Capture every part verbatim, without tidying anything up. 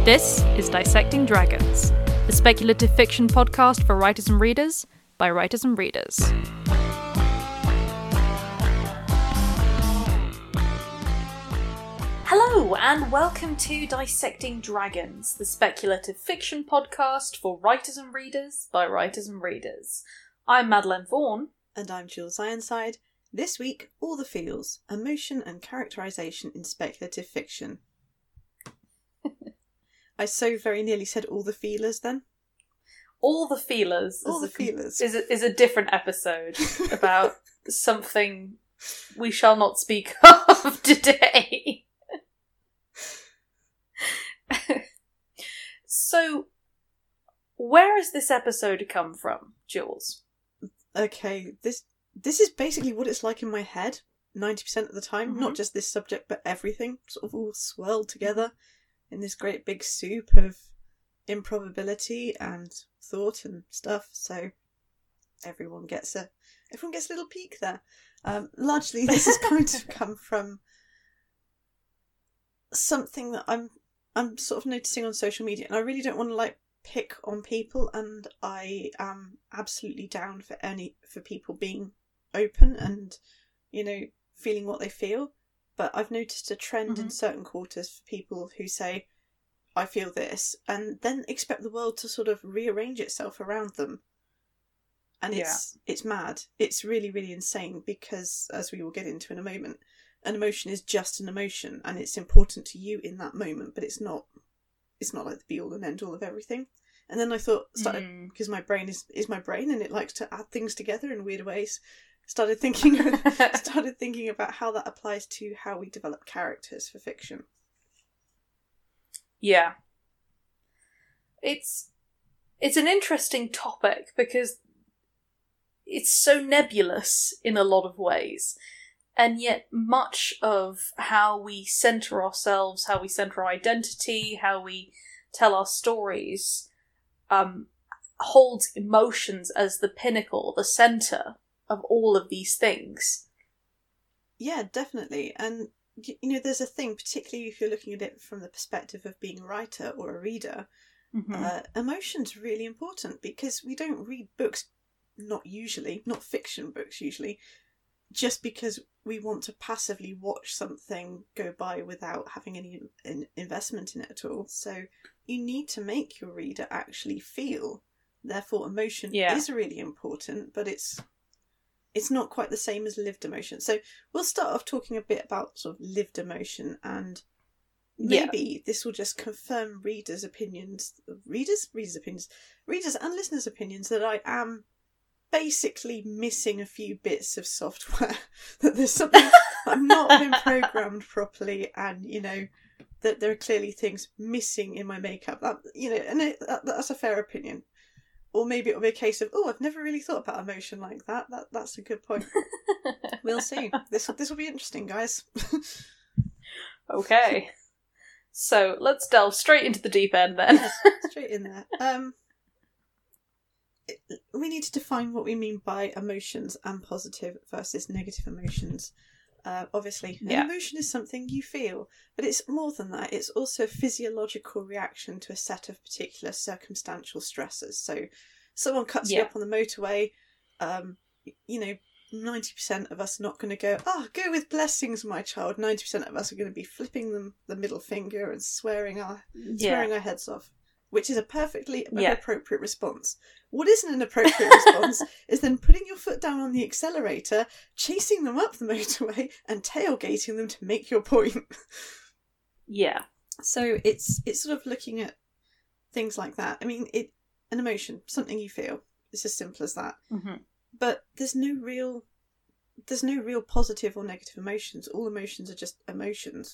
This is Dissecting Dragons, the speculative fiction podcast for writers and readers, by writers and readers. Hello, and welcome to Dissecting Dragons, the speculative fiction podcast for writers and readers, by writers and readers. I'm Madeleine Vaughan. And I'm Jules Ironside. This week, all the feels, emotion and characterisation in speculative fiction. I so very nearly said all the feelers then. All the feelers. All the a, feelers. Is a, is a different episode about something we shall not speak of today. So, where has this episode come from, Jules? Okay, this this is basically what it's like in my head, ninety percent of the time. Mm-hmm. Not just this subject, but everything. Sort of all swirled together in this great big soup of improbability and thought and stuff. So, everyone gets a everyone gets a little peek there. Um, largely, this has kind of come from something that I'm I'm sort of noticing on social media, and I really don't want to like pick on people, and I am absolutely down for any for people being open and, you know, feeling what they feel. But I've noticed a trend mm-hmm. in certain quarters for people who say, I feel this, and then expect the world to sort of rearrange itself around them. And it's yeah. it's mad. It's really, really insane, because, as we will get into in a moment, an emotion is just an emotion, and it's important to you in that moment, but it's not it's not like the be-all and end-all of everything. And then I thought, started, mm. because my brain is, is my brain, and it likes to add things together in weird ways, started thinking started thinking about how that applies to how we develop characters for fiction. Yeah. It's it's an interesting topic, because it's so nebulous in a lot of ways. And yet much of how we centre ourselves, how we centre our identity, how we tell our stories, um, holds emotions as the pinnacle, the centre of all of these things. Yeah, definitely. And, you know, there's a thing, particularly if you're looking at it from the perspective of being a writer or a reader, mm-hmm. uh, emotion's really important, because we don't read books, not usually, not fiction books usually, just because we want to passively watch something go by without having any in- investment in it at all. So you need to make your reader actually feel. Therefore, emotion yeah. is really important, but it's it's not quite the same as lived emotion. So we'll start off talking a bit about sort of lived emotion, and maybe yeah. this will just confirm readers' opinions, readers, readers' opinions, readers and listeners' opinions that I am basically missing a few bits of software, that there's something I've not been programmed properly, and, you know, that there are clearly things missing in my makeup. That, you know, and it, that, that's a fair opinion. Or maybe it'll be a case of, oh, I've never really thought about emotion like that. That that's a good point. We'll see. This this will be interesting, guys. Okay, so let's delve straight into the deep end then. Yes, straight in there. Um. We need to define what we mean by emotions and positive versus negative emotions. Uh, obviously, an yeah. emotion is something you feel, but it's more than that. It's also a physiological reaction to a set of particular circumstantial stresses. So, someone cuts yeah. you up on the motorway, um, you know, ninety percent of us are not going to go, ah, oh, go with blessings, my child. ninety percent of us are going to be flipping them the middle finger and swearing our, yeah. swearing our heads off, which is a perfectly yeah. appropriate response. What isn't an appropriate response is then putting your foot down on the accelerator, chasing them up the motorway, and tailgating them to make your point. Yeah. So it's it's sort of looking at things like that. I mean, it an emotion, something you feel. It's as simple as that. Mm-hmm. But there's no real there's no real positive or negative emotions. All emotions are just emotions.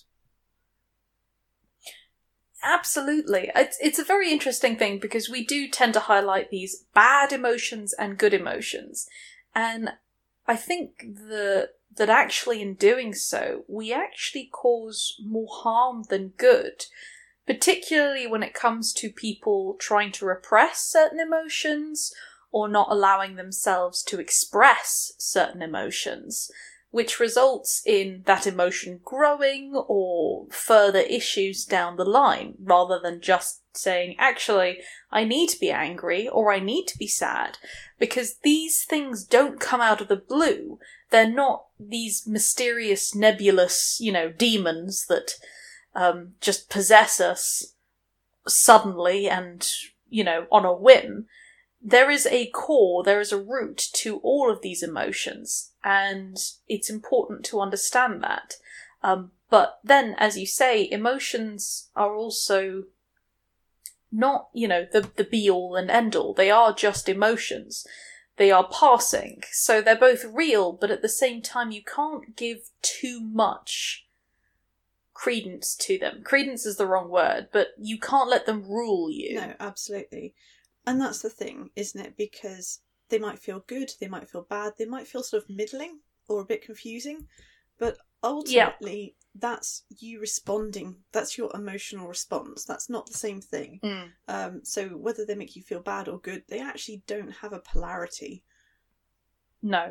Absolutely. It's, it's a very interesting thing, because we do tend to highlight these bad emotions and good emotions. And I think the, that actually in doing so, we actually cause more harm than good. Particularly when it comes to people trying to repress certain emotions or not allowing themselves to express certain emotions. which results in that emotion growing or further issues down the line, rather than just saying, actually, I need to be angry or I need to be sad, because these things don't come out of the blue. They're not these mysterious, nebulous, you know, demons that um, just possess us suddenly and, you know, on a whim. There is a core, there is a root to all of these emotions, and it's important to understand that. Um, but then, as you say, emotions are also not, you know, the, the be-all and end-all. They are just emotions. They are passing. So they're both real, but at the same time you can't give too much credence to them. Credence is the wrong word, but you can't let them rule you. No, absolutely. And that's the thing, isn't it? Because they might feel good, they might feel bad, they might feel sort of middling or a bit confusing, but ultimately yeah. that's you responding, that's your emotional response. That's not the same thing. Mm. Um, so whether they make you feel bad or good, they actually don't have a polarity. No.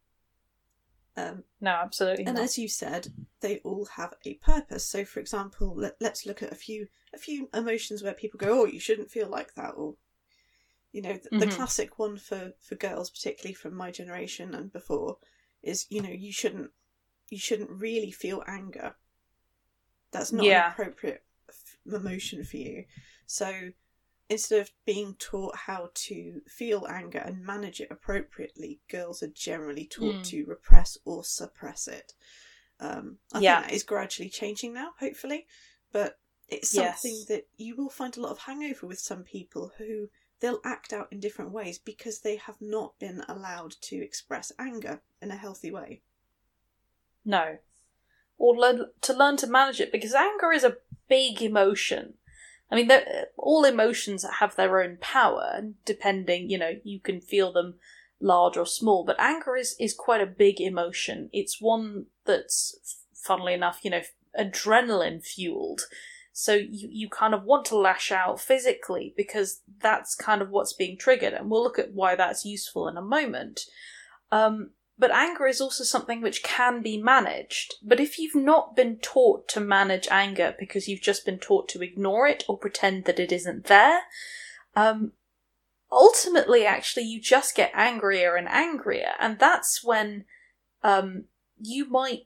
Um, no, absolutely and not. as you said, they all have a purpose. So, for example, let, let's look at a few a few emotions where people go, "Oh, you shouldn't feel like that," or you know, the, mm-hmm. the classic one for, for girls, particularly from my generation and before, is, you know, you shouldn't you shouldn't really feel anger. That's not yeah. an appropriate f- emotion for you. So instead of being taught how to feel anger and manage it appropriately, girls are generally taught mm. to repress or suppress it. Um, I yeah. think that is gradually changing now, hopefully, but it's something yes. that you will find a lot of hangover with some people who they'll act out in different ways because they have not been allowed to express anger in a healthy way. No. Or learn to learn to manage it, because anger is a big emotion. I mean, all emotions have their own power, and depending, you know, you can feel them large or small, but anger is, is quite a big emotion. It's one that's, funnily enough, you know, adrenaline fueled. So you, you kind of want to lash out physically because that's kind of what's being triggered, and we'll look at why that's useful in a moment. Um, but anger is also something which can be managed. But if you've not been taught to manage anger because you've just been taught to ignore it or pretend that it isn't there, um, ultimately, actually, you just get angrier and angrier, and that's when um, you might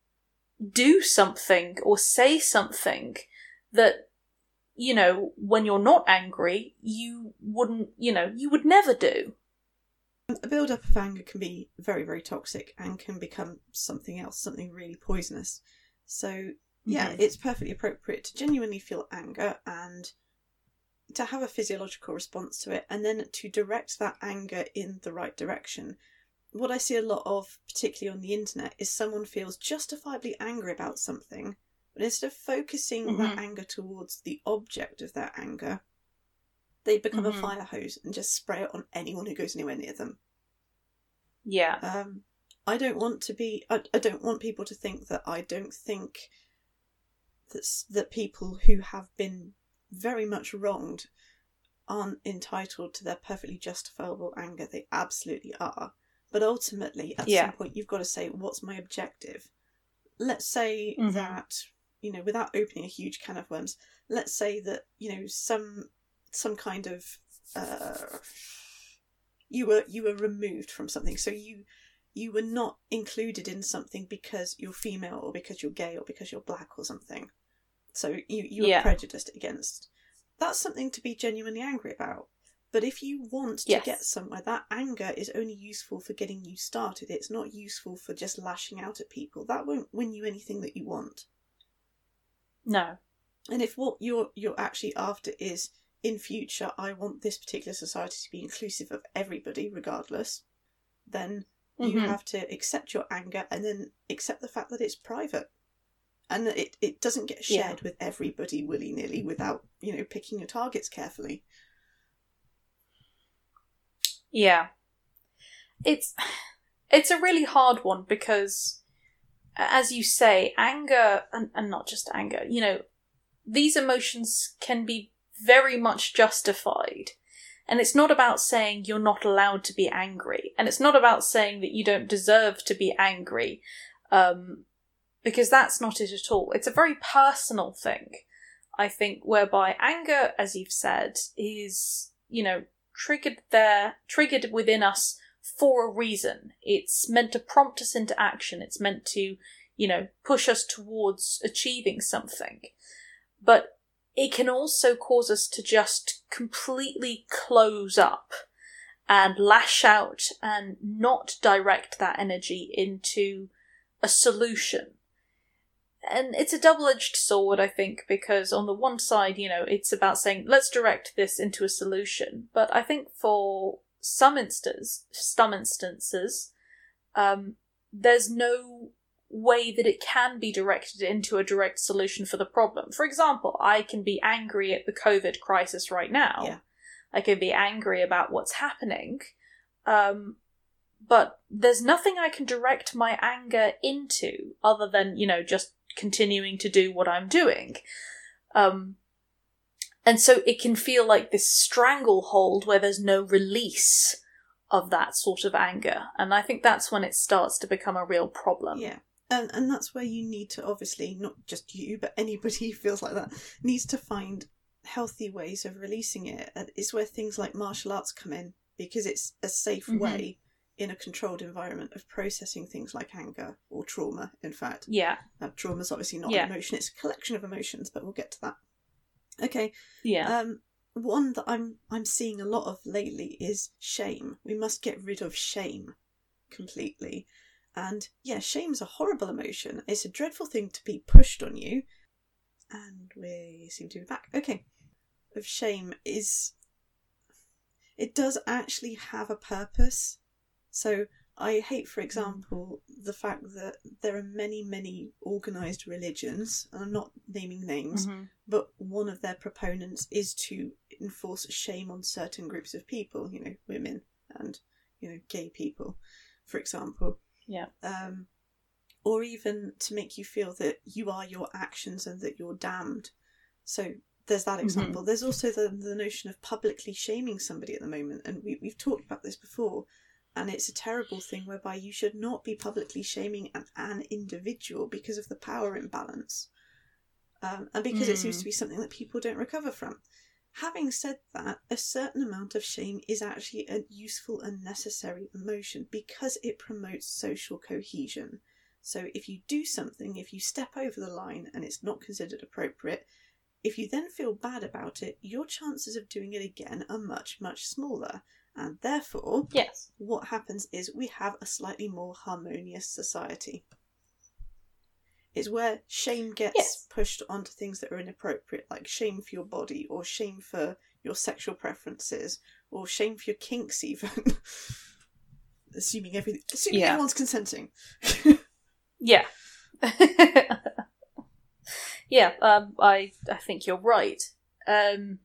do something or say something that, you know, when you're not angry, you wouldn't, you know, you would never do. A build-up of anger can be very, very toxic and can become something else, something really poisonous. So, yeah, mm-hmm. it's perfectly appropriate to genuinely feel anger and to have a physiological response to it, and then to direct that anger in the right direction. What I see a lot of, particularly on the internet, is someone feels justifiably angry about something, but instead of focusing mm-hmm. that anger towards the object of their anger, they become mm-hmm. a fire hose and just spray it on anyone who goes anywhere near them. Yeah. Um, I don't want to be. I, I don't want people to think that I don't think that that people who have been very much wronged aren't entitled to their perfectly justifiable anger. They absolutely are. But ultimately, at yeah. some point, you've got to say, what's my objective? Let's say mm-hmm. that, you know, without opening a huge can of worms, let's say that, you know, some some kind of uh, you were you were removed from something, so you you were not included in something because you're female or because you're gay or because you're black or something. So you you were yeah. prejudiced against. That's something to be genuinely angry about. But if you want to yes. get somewhere, that anger is only useful for getting you started. It's not useful for just lashing out at people. That won't win you anything that you want. No. And if what you're you're actually after is, in future, I want this particular society to be inclusive of everybody, regardless, then mm-hmm. you have to accept your anger and then accept the fact that it's private. And that it, it doesn't get shared yeah. with everybody willy-nilly without, you know, picking your targets carefully. Yeah. It's it's a really hard one because, as you say, anger, and, and not just anger, you know, these emotions can be very much justified. And it's not about saying you're not allowed to be angry. And it's not about saying that you don't deserve to be angry. Um, because that's not it at all. It's a very personal thing, I think, whereby anger, as you've said, is, you know, triggered there, triggered within us for a reason. It's meant to prompt us into action. It's meant to, you know, push us towards achieving something. But it can also cause us to just completely close up and lash out and not direct that energy into a solution. And it's a double-edged sword, I think, because on the one side, you know, it's about saying, let's direct this into a solution. But I think for some instances, some instances, um, there's no way that it can be directed into a direct solution for the problem. For example, I can be angry at the COVID crisis right now. Yeah. I can be angry about what's happening. Um, but there's nothing I can direct my anger into other than, you know, just continuing to do what I'm doing. Um, and so it can feel like this stranglehold where there's no release of that sort of anger. And I think that's when it starts to become a real problem. Yeah. And and that's where you need to, obviously, not just you, but anybody who feels like that, needs to find healthy ways of releasing it. It's where things like martial arts come in, because it's a safe mm-hmm. way in a controlled environment of processing things like anger or trauma, in fact. Yeah. Now, trauma's obviously not yeah. an emotion, it's a collection of emotions, but we'll get to that. Okay. Yeah. Um, one that I'm I'm seeing a lot of lately is shame. We must get rid of shame completely. And yeah, shame's a horrible emotion. It's a dreadful thing to be pushed on you. And we seem to be back. Okay. Of shame is... It does actually have a purpose. So I hate, for example, the fact that there are many, many organised religions, and I'm not naming names, mm-hmm. but one of their proponents is to enforce shame on certain groups of people, you know, women and, you know, gay people, for example. Yeah. Um, or even to make you feel that you are your actions and that you're damned. So there's that example. Mm-hmm. There's also the, the notion of publicly shaming somebody at the moment, and we, we've talked about this before. And it's a terrible thing whereby you should not be publicly shaming an, an individual because of the power imbalance. Um, and because mm. it seems to be something that people don't recover from. Having said that, a certain amount of shame is actually a useful and necessary emotion because it promotes social cohesion. So if you do something, if you step over the line and it's not considered appropriate, if you then feel bad about it, your chances of doing it again are much, much smaller. And therefore, yes. what happens is we have a slightly more harmonious society. It's where shame gets yes. pushed onto things that are inappropriate, like shame for your body, or shame for your sexual preferences, or shame for your kinks even. assuming every, assuming yeah. everyone's consenting. yeah. yeah, um, I, I think you're right. Um...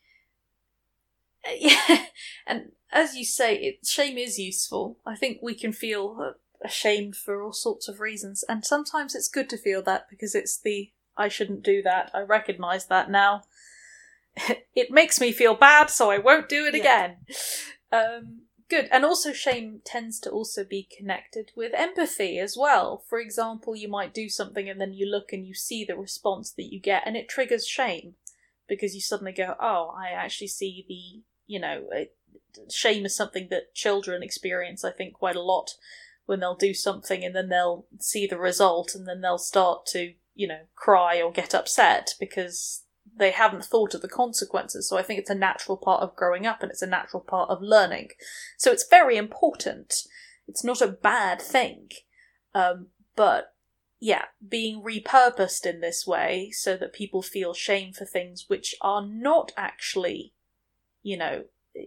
Yeah, and as you say, it, shame is useful. I think we can feel ashamed for all sorts of reasons, and sometimes it's good to feel that because it's the, I shouldn't do that, I recognise that now. It makes me feel bad, so I won't do it yeah. again. Um, good, and also shame tends to also be connected with empathy as well. For example, you might do something and then you look and you see the response that you get, and it triggers shame. Because you suddenly go, oh, I actually see the, you know, it, shame is something that children experience, I think, quite a lot when they'll do something and then they'll see the result and then they'll start to, you know, cry or get upset because they haven't thought of the consequences. So I think it's a natural part of growing up and it's a natural part of learning. So it's very important. It's not a bad thing. Um, but... Yeah, being repurposed in this way so that people feel shame for things which are not actually, you know,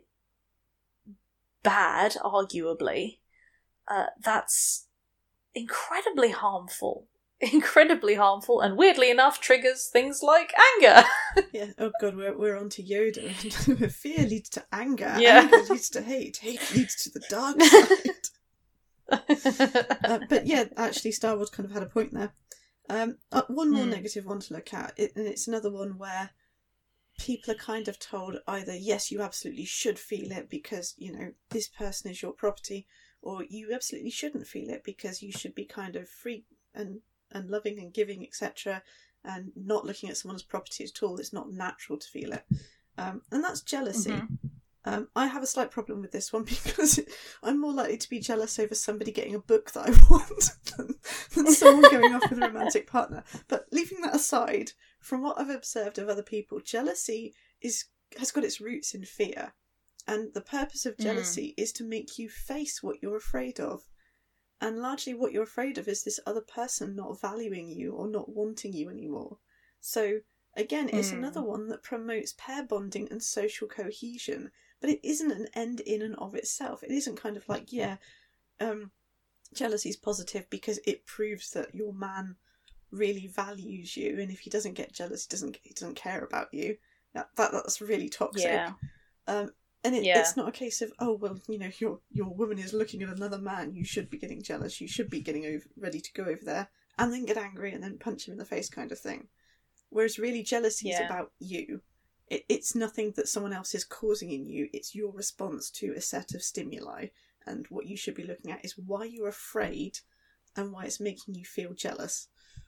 bad, arguably, uh, that's incredibly harmful. Incredibly harmful, and weirdly enough triggers things like anger. yeah, oh god, we're, we're on to Yoda. Fear leads to anger, yeah. anger leads to hate, hate leads to the dark side. uh, but yeah, actually Star Wars kind of had a point there. Um, uh, one more mm. negative one to look at, it, and it's another one where people are kind of told either, yes, you absolutely should feel it because, you know, this person is your property, or you absolutely shouldn't feel it because you should be kind of free and, and loving and giving, et cetera, and not looking at someone's property at all. It's not natural to feel it. Um, and that's jealousy. Mm-hmm. Um, I have a slight problem with this one because I'm more likely to be jealous over somebody getting a book that I want than, than someone going off with a romantic partner. But leaving that aside, from what I've observed of other people, jealousy is has got its roots in fear. And the purpose of jealousy mm. is to make you face what you're afraid of. And largely what you're afraid of is this other person not valuing you or not wanting you anymore. So again, it's mm. another one that promotes pair bonding and social cohesion. But it isn't an end in and of itself. It isn't kind of like, yeah, um, jealousy is positive because it proves that your man really values you, and if he doesn't get jealous, he doesn't he doesn't care about you. That, that that's really toxic. Yeah. Um, and it, yeah. it's not a case of, oh well, you know, your your woman is looking at another man, you should be getting jealous, you should be getting over ready to go over there, and then get angry and then punch him in the face, kind of thing. Whereas really, jealousy yeah. is about you. It, it's nothing that someone else is causing in you. It's your response to a set of stimuli. And what you should be looking at is why you're afraid and why it's making you feel jealous.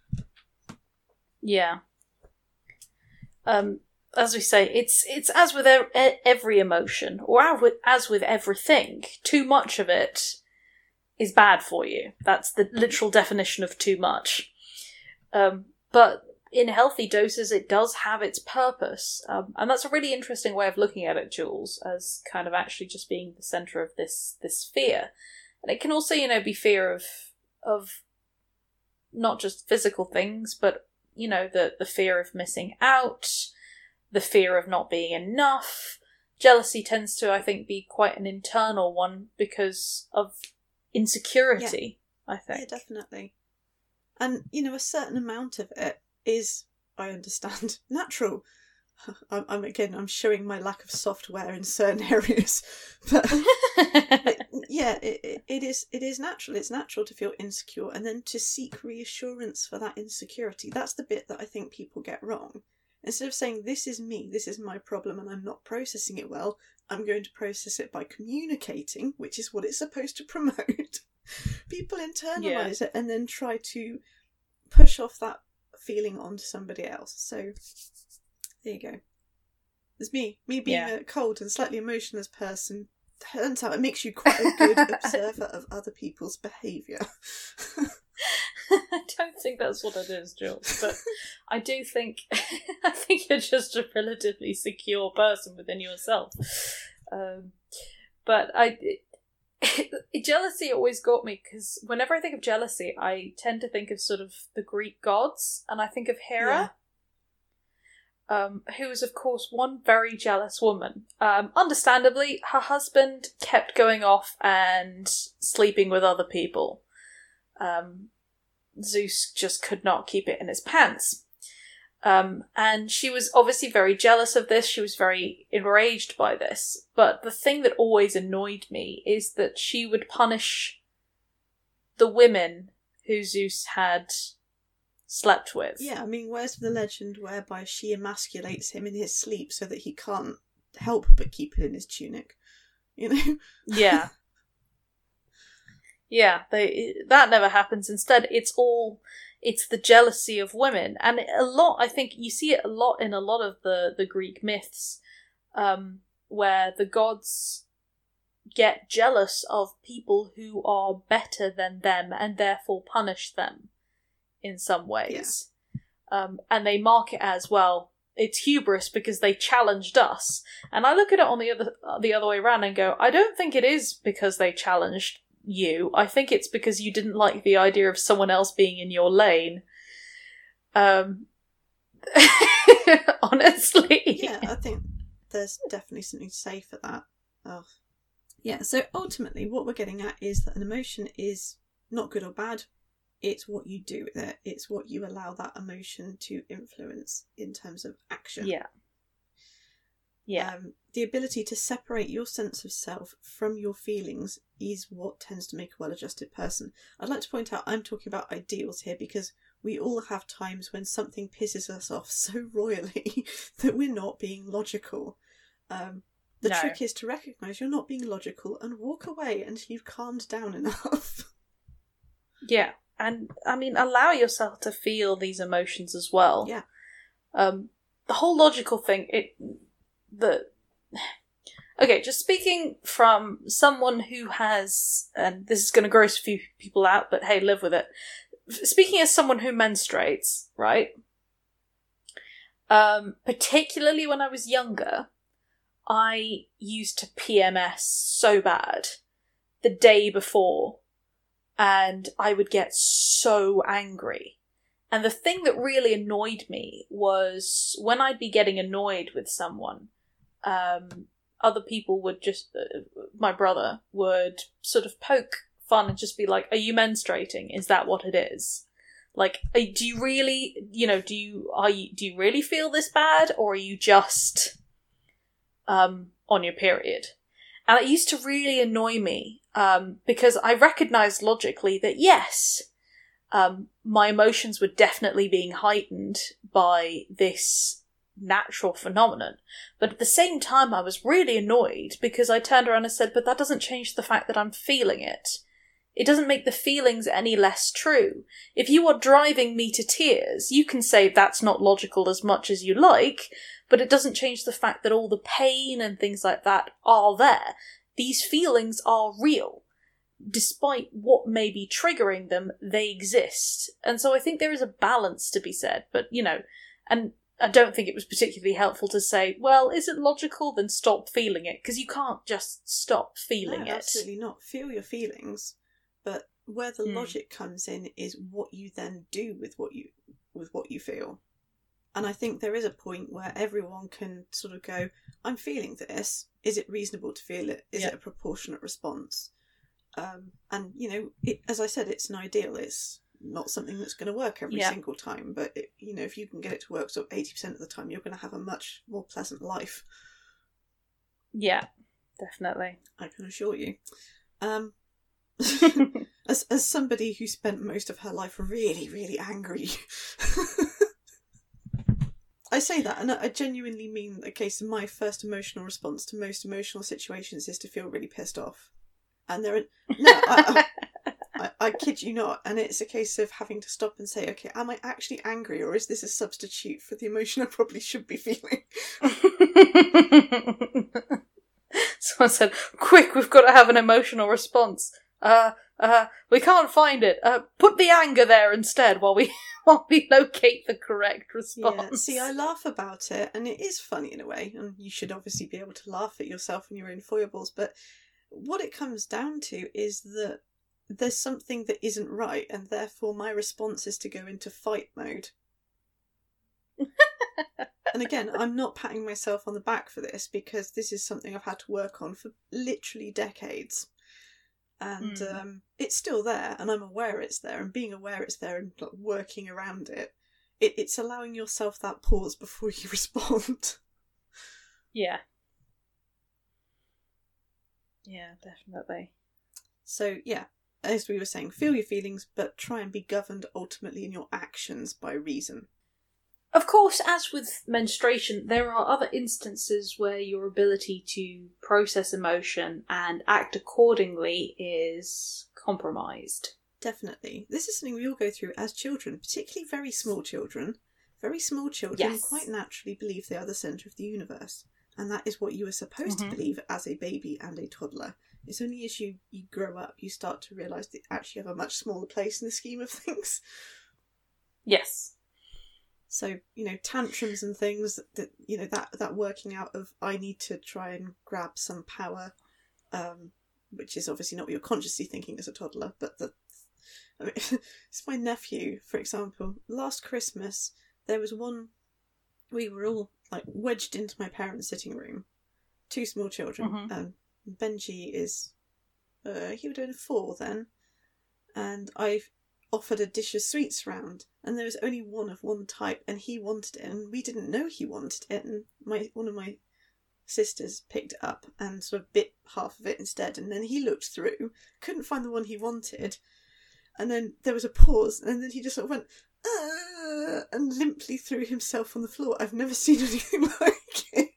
Yeah. Um, as we say, it's it's as with every emotion, or as with everything, too much of it is bad for you. That's the literal definition of too much. Um, but in healthy doses, it does have its purpose. Um, and that's a really interesting way of looking at it, Jules, as kind of actually just being the centre of this this fear. And it can also, you know, be fear of of not just physical things, but, you know, the, the fear of missing out, the fear of not being enough. Jealousy tends to, I think, be quite an internal one because of insecurity, yeah. I think. Yeah, definitely. And, you know, a certain amount of it is, I understand, natural. I'm, I'm again, I'm showing my lack of software in certain areas, but it, yeah, it, it is. It is natural. It's natural to feel insecure, and then to seek reassurance for that insecurity. That's the bit that I think people get wrong. Instead of saying, "This is me. This is my problem, and I'm not processing it well," I'm going to process it by communicating, which is what it's supposed to promote. People internalize yeah. it and then try to push off that feeling onto somebody else. So there you go. There's me. Me being yeah. a cold and slightly emotionless person. Turns out it makes you quite a good observer of other people's behaviour. I don't think that's what it is, Jules, but I do think I think you're just a relatively secure person within yourself. Um, but I jealousy always got me, because whenever I think of jealousy, I tend to think of sort of the Greek gods, and I think of Hera, yeah. um, who is, of course, one very jealous woman. Um, understandably, her husband kept going off and sleeping with other people. Um, Zeus just could not keep it in his pants. Um, and she was obviously very jealous of this. She was very enraged by this. But the thing that always annoyed me is that she would punish the women who Zeus had slept with. Yeah, I mean, where's the legend whereby she emasculates him in his sleep so that he can't help but keep it in his tunic? You know? Yeah. Yeah, they, that never happens. Instead, it's all... It's the jealousy of women. And a lot, I think, you see it a lot in a lot of the, the Greek myths, um, where the gods get jealous of people who are better than them and therefore punish them in some ways. Yeah. Um, and they mark it as, well, it's hubris because they challenged us. And I look at it on the other, the other way around and go, I don't think it is because they challenged you. I think it's because you didn't like the idea of someone else being in your lane. Um, honestly. Yeah, I think there's definitely something to say for that. Oh. Yeah, so ultimately what we're getting at is that an emotion is not good or bad. It's what you do with it. It's what you allow that emotion to influence in terms of action. Yeah. Yeah. Um, the ability to separate your sense of self from your feelings is what tends to make a well-adjusted person. I'd like to point out I'm talking about ideals here because we all have times when something pisses us off so royally that we're not being logical. Um, the no. trick is to recognise you're not being logical and walk away until you've calmed down enough. Yeah, and I mean, allow yourself to feel these emotions as well. Yeah. Um, the whole logical thing, it, the, okay, just speaking from someone who has, and this is going to gross a few people out, but hey, live with it. Speaking as someone who menstruates, right? Um, particularly when I was younger, I used to P M S so bad the day before, and I would get so angry. And the thing that really annoyed me was when I'd be getting annoyed with someone, um, other people would just, uh, my brother would sort of poke fun and just be like, are you menstruating? Is that what it is? Like, do you really, you know, do you, are you, do you really feel this bad, or are you just, um, on your period? And it used to really annoy me, um, because I recognised logically that yes, um, my emotions were definitely being heightened by this natural phenomenon. But at the same time, I was really annoyed because I turned around and said, but that doesn't change the fact that I'm feeling it. It doesn't make the feelings any less true. If you are driving me to tears, you can say that's not logical as much as you like, but it doesn't change the fact that all the pain and things like that are there. These feelings are real. Despite what may be triggering them, they exist. And so I think there is a balance to be said, but, you know, and I don't think it was particularly helpful to say, well, is it logical? Then stop feeling it, because you can't just stop feeling no, it. Absolutely not. Feel your feelings, but where the mm. logic comes in is what you then do with what you with what you feel. And I think there is a point where everyone can sort of go, I'm feeling this. Is it reasonable to feel it? Is yeah. it a proportionate response? Um, and, you know, it, as I said, it's an ideal. It's not something that's going to work every yeah. single time. But, it, you know, if you can get it to work sort of eighty percent of the time, you're going to have a much more pleasant life. Yeah, definitely. I can assure you. Um, as, as somebody who spent most of her life really, really angry... I say that, and I genuinely mean the case of my first emotional response to most emotional situations is to feel really pissed off. And there are... No, I, I, I, I kid you not. And it's a case of having to stop and say, okay, am I actually angry, or is this a substitute for the emotion I probably should be feeling? Someone said, quick, we've got to have an emotional response. Uh, uh, we can't find it. Uh, put the anger there instead while we... while we locate the correct response. Yeah, see, I laugh about it, and it is funny in a way, and you should obviously be able to laugh at yourself and your own foibles, but what it comes down to is that there's something that isn't right, and therefore my response is to go into fight mode. And again, I'm not patting myself on the back for this, because this is something I've had to work on for literally decades. And mm. um, it's still there, and I'm aware it's there, and being aware it's there and like, working around it, it, it's allowing yourself that pause before you respond. Yeah. Yeah, definitely. So, yeah, as we were saying, feel your feelings, but try and be governed ultimately in your actions by reason. Of course, as with menstruation, there are other instances where your ability to process emotion and act accordingly is compromised. Definitely. This is something we all go through as children, particularly very small children. Very small children yes. quite naturally believe they are the centre of the universe. And that is what you are supposed mm-hmm. to believe as a baby and a toddler. It's only as you, you grow up you start to realise that you actually have a much smaller place in the scheme of things. Yes. So, you know, tantrums and things, that you know, that, that working out of, I need to try and grab some power, um, which is obviously not what you're consciously thinking as a toddler, but the, I mean, it's my nephew, for example. Last Christmas, there was one, we were all, like, wedged into my parents' sitting room. Two small children. Mm-hmm. Um, Benji is, uh, he would have been four then, and I've offered a dish of sweets round, and there was only one of one type, and he wanted it, and we didn't know he wanted it, and my one of my sisters picked it up and sort of bit half of it instead, and then he looked through, couldn't find the one he wanted, and then there was a pause, and then he just sort of went, uh, and limply threw himself on the floor. I've never seen anything like it.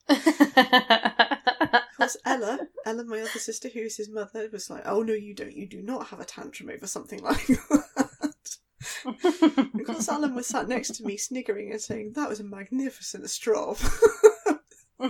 Of course, Ella, Ella, my other sister, who is his mother, was like, "Oh no, you don't. You do not have a tantrum over something like that." Of course, Alan was sat next to me, sniggering and saying, "That was a magnificent strop." But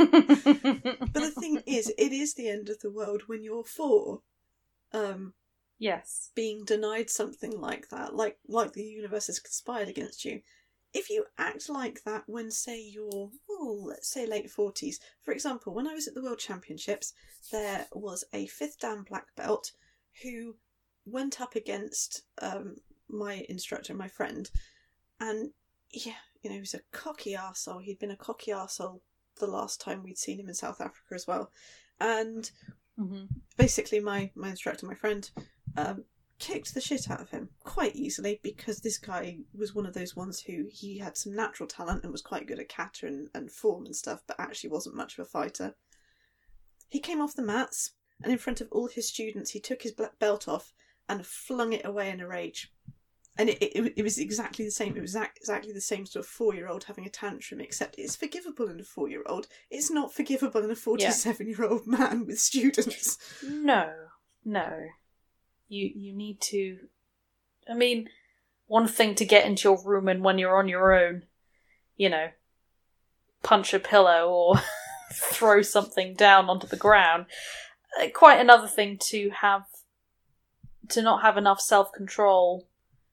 the thing is, it is the end of the world when you're four. Um, yes, being denied something like that, like like the universe has conspired against you. If you act like that when, say, you're, oh, let's say late forties. For example, when I was at the World Championships, there was a fifth Dan black belt who went up against um, my instructor, my friend, and, yeah, you know, he was a cocky arsehole. He'd been a cocky arsehole the last time we'd seen him in South Africa as well. And mm-hmm. basically my, my instructor, my friend, um, kicked the shit out of him quite easily, because this guy was one of those ones who he had some natural talent and was quite good at kata and, and form and stuff, but actually wasn't much of a fighter. He came off the mats, and in front of all his students he took his black belt off and flung it away in a rage. And it, it, it was exactly the same. It was exactly the same sort of four-year-old having a tantrum, except it's forgivable in a four-year-old. It's not forgivable in a forty-seven-year-old yeah. man with students. No, no. You you need to... I mean, one thing to get into your room and when you're on your own, you know, punch a pillow or throw something down onto the ground. Quite another thing to have... to not have enough self-control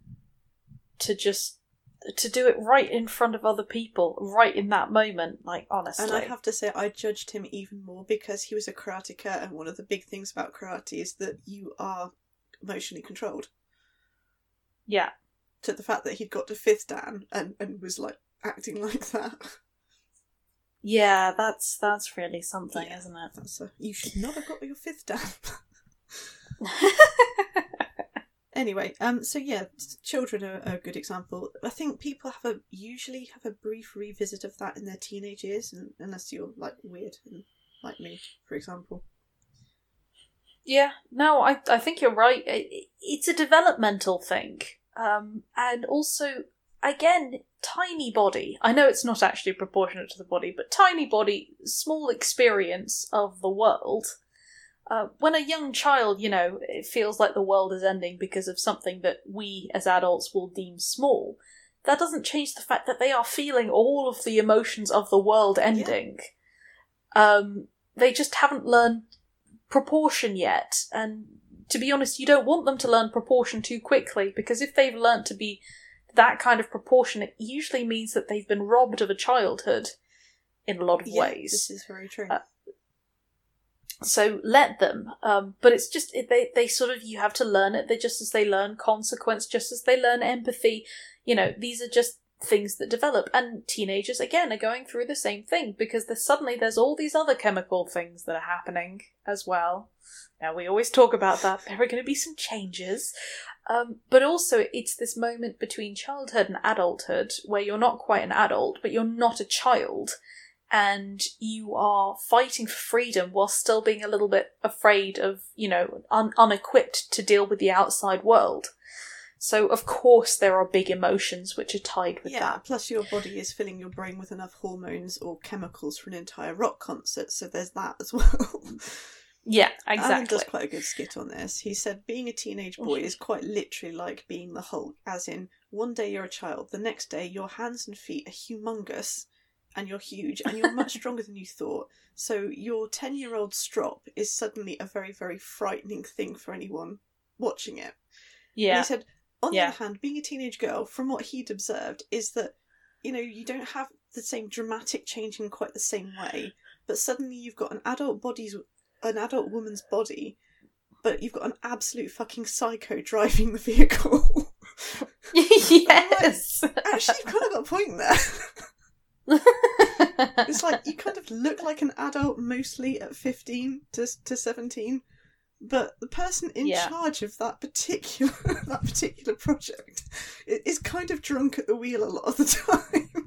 to just... to do it right in front of other people, right in that moment, like, honestly. And I have to say, I judged him even more because he was a karateka, and one of the big things about karate is that you are emotionally controlled. Yeah. To the fact that he'd got to fifth Dan and, and was, like, acting like that. Yeah, that's that's really something, yeah, isn't it? That's a, you should not have got your fifth Dan. Anyway, um, so yeah, children are a good example. I think people have a usually have a brief revisit of that in their teenage years, and, unless you're like weird and like me, for example. Yeah, no, I I think you're right. It, it's a developmental thing, um, and also again, tiny body. I know it's not actually proportionate to the body, but tiny body, small experience of the world. Uh, when a young child, you know, it feels like the world is ending because of something that we as adults will deem small, that doesn't change the fact that they are feeling all of the emotions of the world ending. Yeah. Um, they just haven't learned proportion yet, and to be honest, you don't want them to learn proportion too quickly, because if they've learnt to be that kind of proportion, it usually means that they've been robbed of a childhood in a lot of yeah, ways. This is very true. Uh, So let them, um, but it's just, it, they, they sort of, you have to learn it. They just as they learn consequence, just as they learn empathy, you know, these are just things that develop. And teenagers, again, are going through the same thing, because there's suddenly there's all these other chemical things that are happening as well. Now, we always talk about that. There are going to be some changes. Um, but also, it's this moment between childhood and adulthood where you're not quite an adult, but you're not a child. And you are fighting for freedom while still being a little bit afraid of, you know, un- unequipped to deal with the outside world. So, of course, there are big emotions which are tied with yeah, that. Yeah, plus your body is filling your brain with enough hormones or chemicals for an entire rock concert, so there's that as well. Yeah, exactly. Alan does quite a good skit on this. He said being a teenage boy is quite literally like being the Hulk, as in, one day you're a child, the next day your hands and feet are humongous, and you're huge, and you're much stronger than you thought. So your ten-year-old strop is suddenly a very, very frightening thing for anyone watching it. Yeah. And he said, on yeah. the other hand, being a teenage girl, from what he'd observed, is that, you know, you don't have the same dramatic change in quite the same way, but suddenly you've got an adult body's, an adult woman's body, but you've got an absolute fucking psycho driving the vehicle. Yes! Like, actually, you've kind of got a point there. It's like you kind of look like an adult mostly at fifteen to to seventeen, but the person in yeah. charge of that particular that particular project is kind of drunk at the wheel a lot of the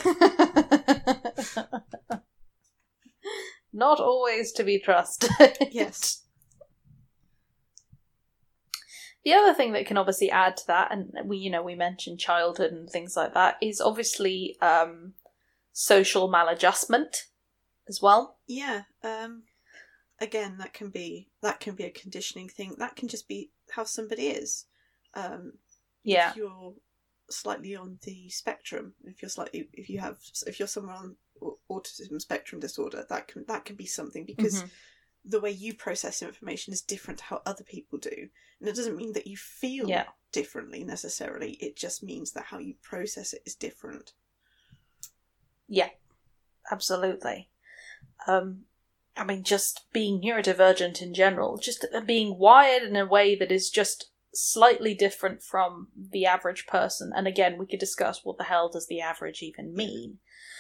time. Not always to be trusted. Yes. The other thing that can obviously add to that, and we, you know, we mentioned childhood and things like that, is obviously um, social maladjustment as well. Yeah. Um, again, that can be that can be a conditioning thing. That can just be how somebody is. Um, yeah. If you're slightly on the spectrum, if you're slightly, if you have, if you're someone on autism spectrum disorder, that can that can be something because. Mm-hmm. The way you process information is different to how other people do. And it doesn't mean that you feel yeah. differently necessarily. It just means that how you process it is different. Yeah, absolutely. Um, I mean, just being neurodivergent in general, just being wired in a way that is just slightly different from the average person. And again, we could discuss what the hell does the average even mean.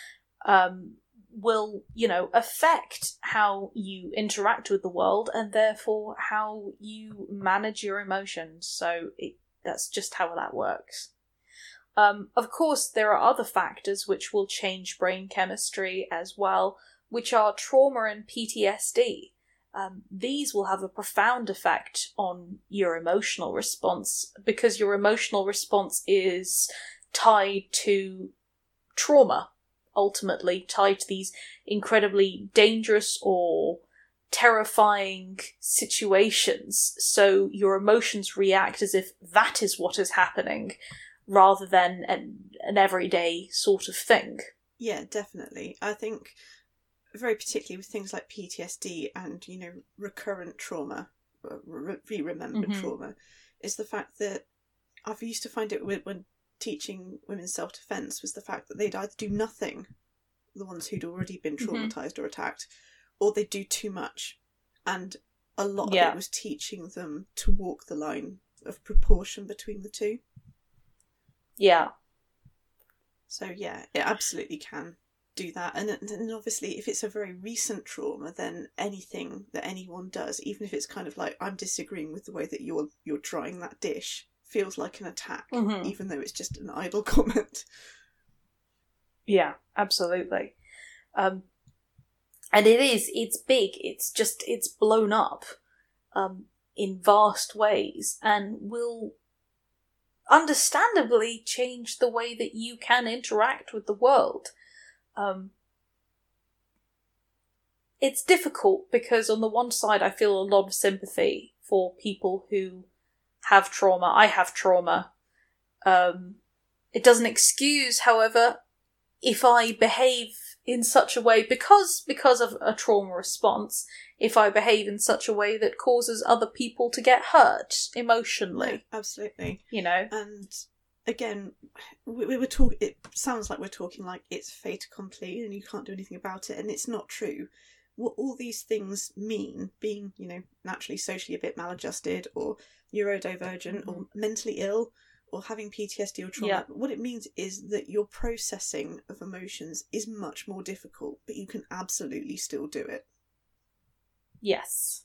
Um, will, you know, affect how you interact with the world and therefore how you manage your emotions. So it, that's just how that works. Um, of course, there are other factors which will change brain chemistry as well, which are trauma and P T S D. Um, these will have a profound effect on your emotional response because your emotional response is tied to trauma. Ultimately tied to these incredibly dangerous or terrifying situations. So your emotions react as if that is what is happening rather than an, an everyday sort of thing. Yeah, definitely. I think very particularly with things like P T S D and, you know, recurrent trauma, re-remembered mm-hmm. trauma, is the fact that I've used to find it when teaching women's self-defence was the fact that they'd either do nothing, the ones who'd already been traumatised mm-hmm. or attacked, or they'd do too much. And a lot yeah. of it was teaching them to walk the line of proportion between the two. Yeah. So yeah, it absolutely can do that. And, and obviously if it's a very recent trauma, then anything that anyone does, even if it's kind of like, I'm disagreeing with the way that you're you're trying that dish, feels like an attack, mm-hmm. even though it's just an idle comment. Yeah, absolutely. Um, and it is, it's big, it's just, it's blown up um, in vast ways and will understandably change the way that you can interact with the world. Um, it's difficult because on the one side I feel a lot of sympathy for people who have trauma. I have trauma. Um, it doesn't excuse, however, if I behave in such a way, because because of a trauma response, if I behave in such a way that causes other people to get hurt emotionally. Yeah, absolutely. You know? And again, we, we were talking, it sounds like we're talking like it's fait accompli and you can't do anything about it, and it's not true. What all these things mean, being, you know, naturally socially a bit maladjusted or neurodivergent mm-hmm. or mentally ill or having P T S D or trauma, yeah. what it means is that your processing of emotions is much more difficult, but you can absolutely still do it. Yes.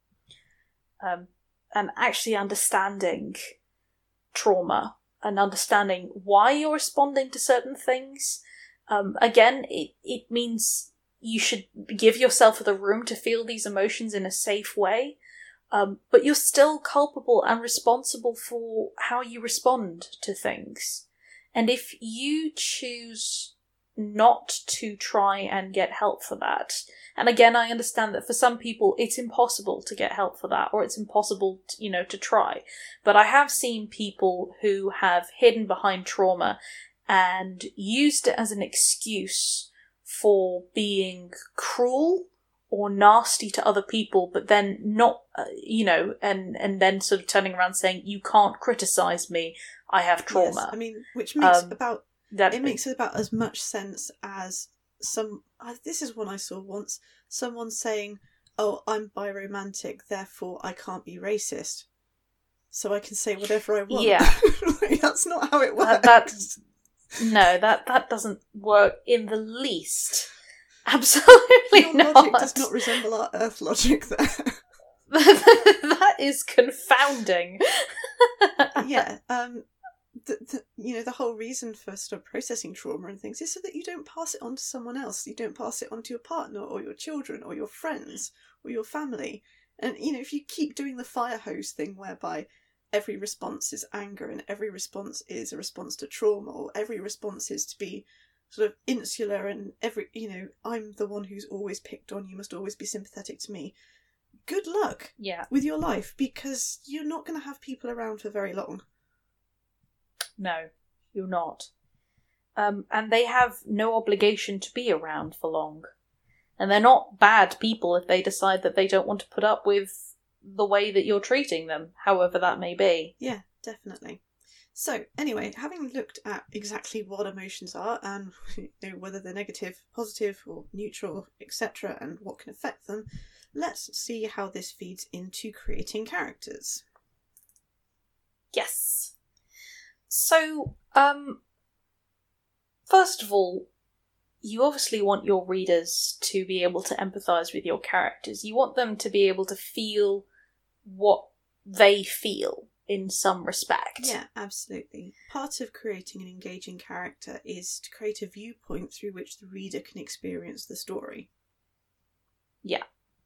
Um, and actually understanding trauma and understanding why you're responding to certain things, um, again, it, it means you should give yourself the room to feel these emotions in a safe way. Um, but you're still culpable and responsible for how you respond to things. And if you choose not to try and get help for that, and again, I understand that for some people it's impossible to get help for that, or it's impossible, to, you know, to try. But I have seen people who have hidden behind trauma and used it as an excuse for being cruel or nasty to other people, but then not, uh, you know, and, and then sort of turning around saying, you can't criticise me, I have trauma. Yes, I mean, which makes um, about, that it makes about as much sense as some, uh, this is one I saw once, someone saying, oh, I'm biromantic, therefore I can't be racist. So I can say whatever I want. Yeah. Like, that's not how it works. Uh, that's, no, that, that doesn't work in the least. Absolutely Your not. logic does not resemble our Earth logic there. That is confounding. Yeah, um, the, the, you know, the whole reason for sort of processing trauma and things is so that you don't pass it on to someone else. You don't pass it on to your partner or your children or your friends or your family. And, you know, if you keep doing the fire hose thing whereby every response is anger and every response is a response to trauma, or every response is to be sort of insular and every, you know, I'm the one who's always picked on, you must always be sympathetic to me. Good luck yeah. with your life, because you're not going to have people around for very long. No, you're not. Um, and they have no obligation to be around for long. And they're not bad people if they decide that they don't want to put up with the way that you're treating them, however that may be. Yeah, definitely. So, anyway, having looked at exactly what emotions are and you know, whether they're negative, positive, or neutral, et cetera, and what can affect them, let's see how this feeds into creating characters. Yes. So, um, first of all, you obviously want your readers to be able to empathise with your characters. You want them to be able to feel what they feel in some respect. Yeah, absolutely. Part of creating an engaging character is to create a viewpoint through which the reader can experience the story. Yeah.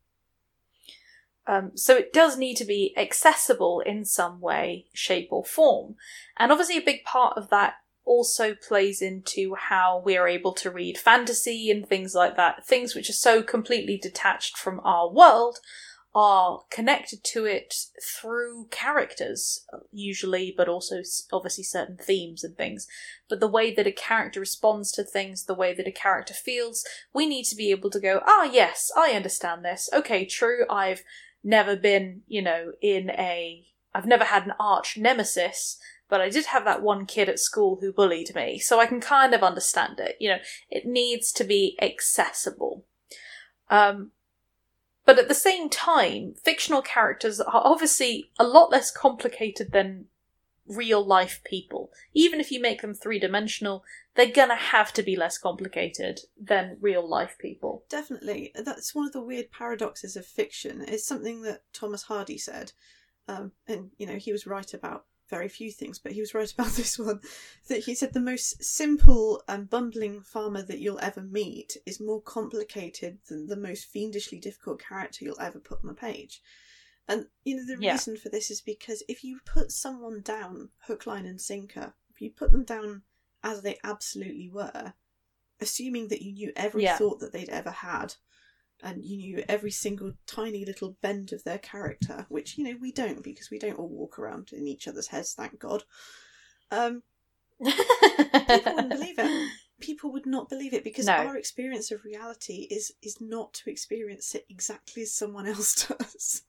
Um, so it does need to be accessible in some way, shape or form. And obviously a big part of that also plays into how we are able to read fantasy and things like that. Things which are so completely detached from our world are connected to it through characters, usually, but also obviously certain themes and things. But the way that a character responds to things, the way that a character feels, we need to be able to go, ah, yes, I understand this. Okay, true, I've never been, you know, in a... I've never had an arch nemesis, but I did have that one kid at school who bullied me, so I can kind of understand it. You know, it needs to be accessible. Um... But at the same time, fictional characters are obviously a lot less complicated than real-life people. Even if you make them three-dimensional, they're gonna have to be less complicated than real-life people. Definitely. That's one of the weird paradoxes of fiction. It's something that Thomas Hardy said. Um, and, you know, he was right about very few things, but he was right about this one, that he said the most simple and bumbling farmer that you'll ever meet is more complicated than the most fiendishly difficult character you'll ever put on a page. And, you know, the yeah. reason for this is because if you put someone down hook, line and sinker, if you put them down as they absolutely were, assuming that you knew every yeah. thought that they'd ever had, and you knew every single tiny little bend of their character, which, you know, we don't, because we don't all walk around in each other's heads, thank God. Um, people wouldn't believe it. People would not believe it, because no. our experience of reality is, is not to experience it exactly as someone else does.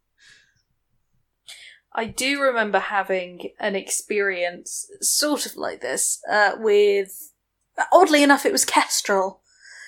I do remember having an experience sort of like this uh, with, oddly enough, it was Kestrel.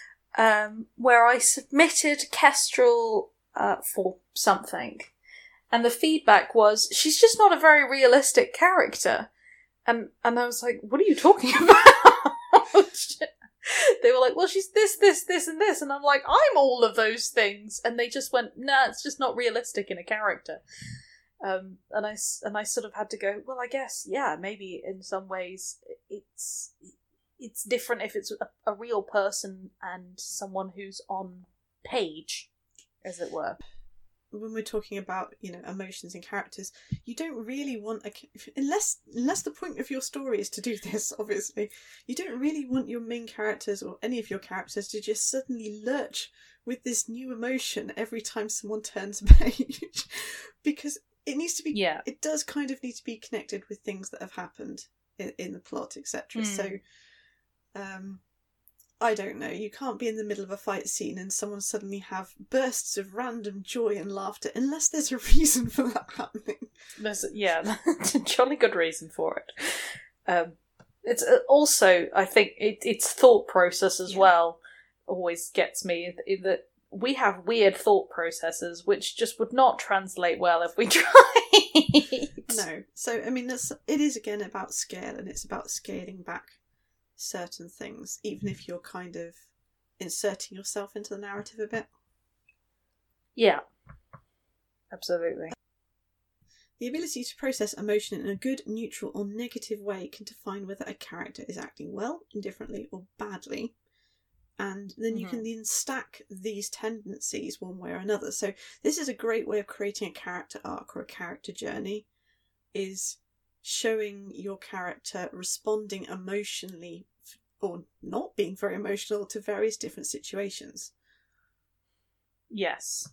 Um, where I submitted Kestrel uh, for something, and the feedback was, she's just not a very realistic character. And and I was like, what are you talking about? They were like, well, she's this, this, this, and this. And I'm like, I'm all of those things. And they just went, nah, it's just not realistic in a character. Um, and I, and I sort of had to go, well, I guess, yeah, maybe in some ways it's... It's different if it's a, a real person and someone who's on page, as it were. When we're talking about, you know, emotions and characters, you don't really want a... Unless, unless the point of your story is to do this, obviously, you don't really want your main characters or any of your characters to just suddenly lurch with this new emotion every time someone turns a page. Because it needs to be... Yeah. It does kind of need to be connected with things that have happened in, in the plot, et cetera. Mm. So... Um, I don't know, you can't be in the middle of a fight scene and someone suddenly have bursts of random joy and laughter unless there's a reason for that happening. There's, yeah, a jolly good reason for it. Um, it's also, I think, it, its thought process as yeah. well always gets me, that we have weird thought processes which just would not translate well if we tried. No, so, I mean, that's, it is again about scale, and it's about scaling back certain things, even if you're kind of inserting yourself into the narrative a bit. Yeah, absolutely. The ability to process emotion in a good, neutral or negative way can define whether a character is acting well, indifferently or badly, and then you mm-hmm. can then stack these tendencies one way or another. So this is a great way of creating a character arc or a character journey, is showing your character responding emotionally or not being very emotional to various different situations. Yes.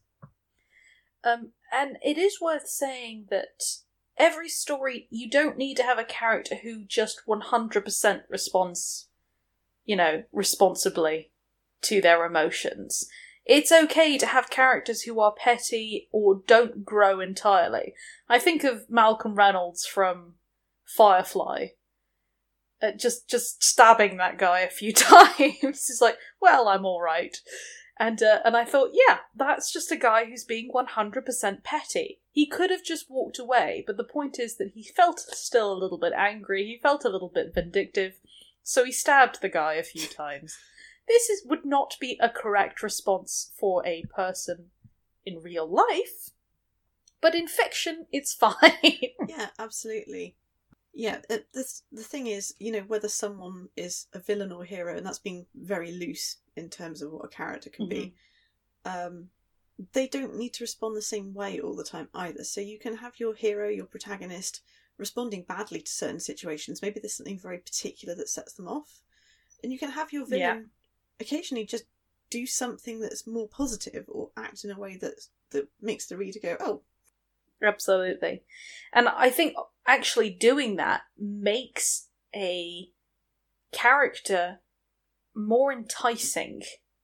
Um, and it is worth saying that every story, you don't need to have a character who just one hundred percent responds, you know, responsibly to their emotions. It's okay to have characters who are petty or don't grow entirely. I think of Malcolm Reynolds from Firefly. Uh, just just stabbing that guy a few times. He's like, well, I'm alright. And uh, and I thought, yeah, that's just a guy who's being one hundred percent petty. He could have just walked away, but the point is that he felt still a little bit angry, he felt a little bit vindictive, so he stabbed the guy a few times. This is would not be a correct response for a person in real life, but in fiction, it's fine. Yeah, absolutely. Yeah, it, this, the thing is, you know, whether someone is a villain or hero, and that's being very loose in terms of what a character can mm-hmm. be, um, they don't need to respond the same way all the time either. So you can have your hero, your protagonist, responding badly to certain situations. Maybe there's something very particular that sets them off. And you can have your villain yeah. occasionally just do something that's more positive or act in a way that that makes the reader go, oh. Absolutely. And I think actually doing that makes a character more enticing.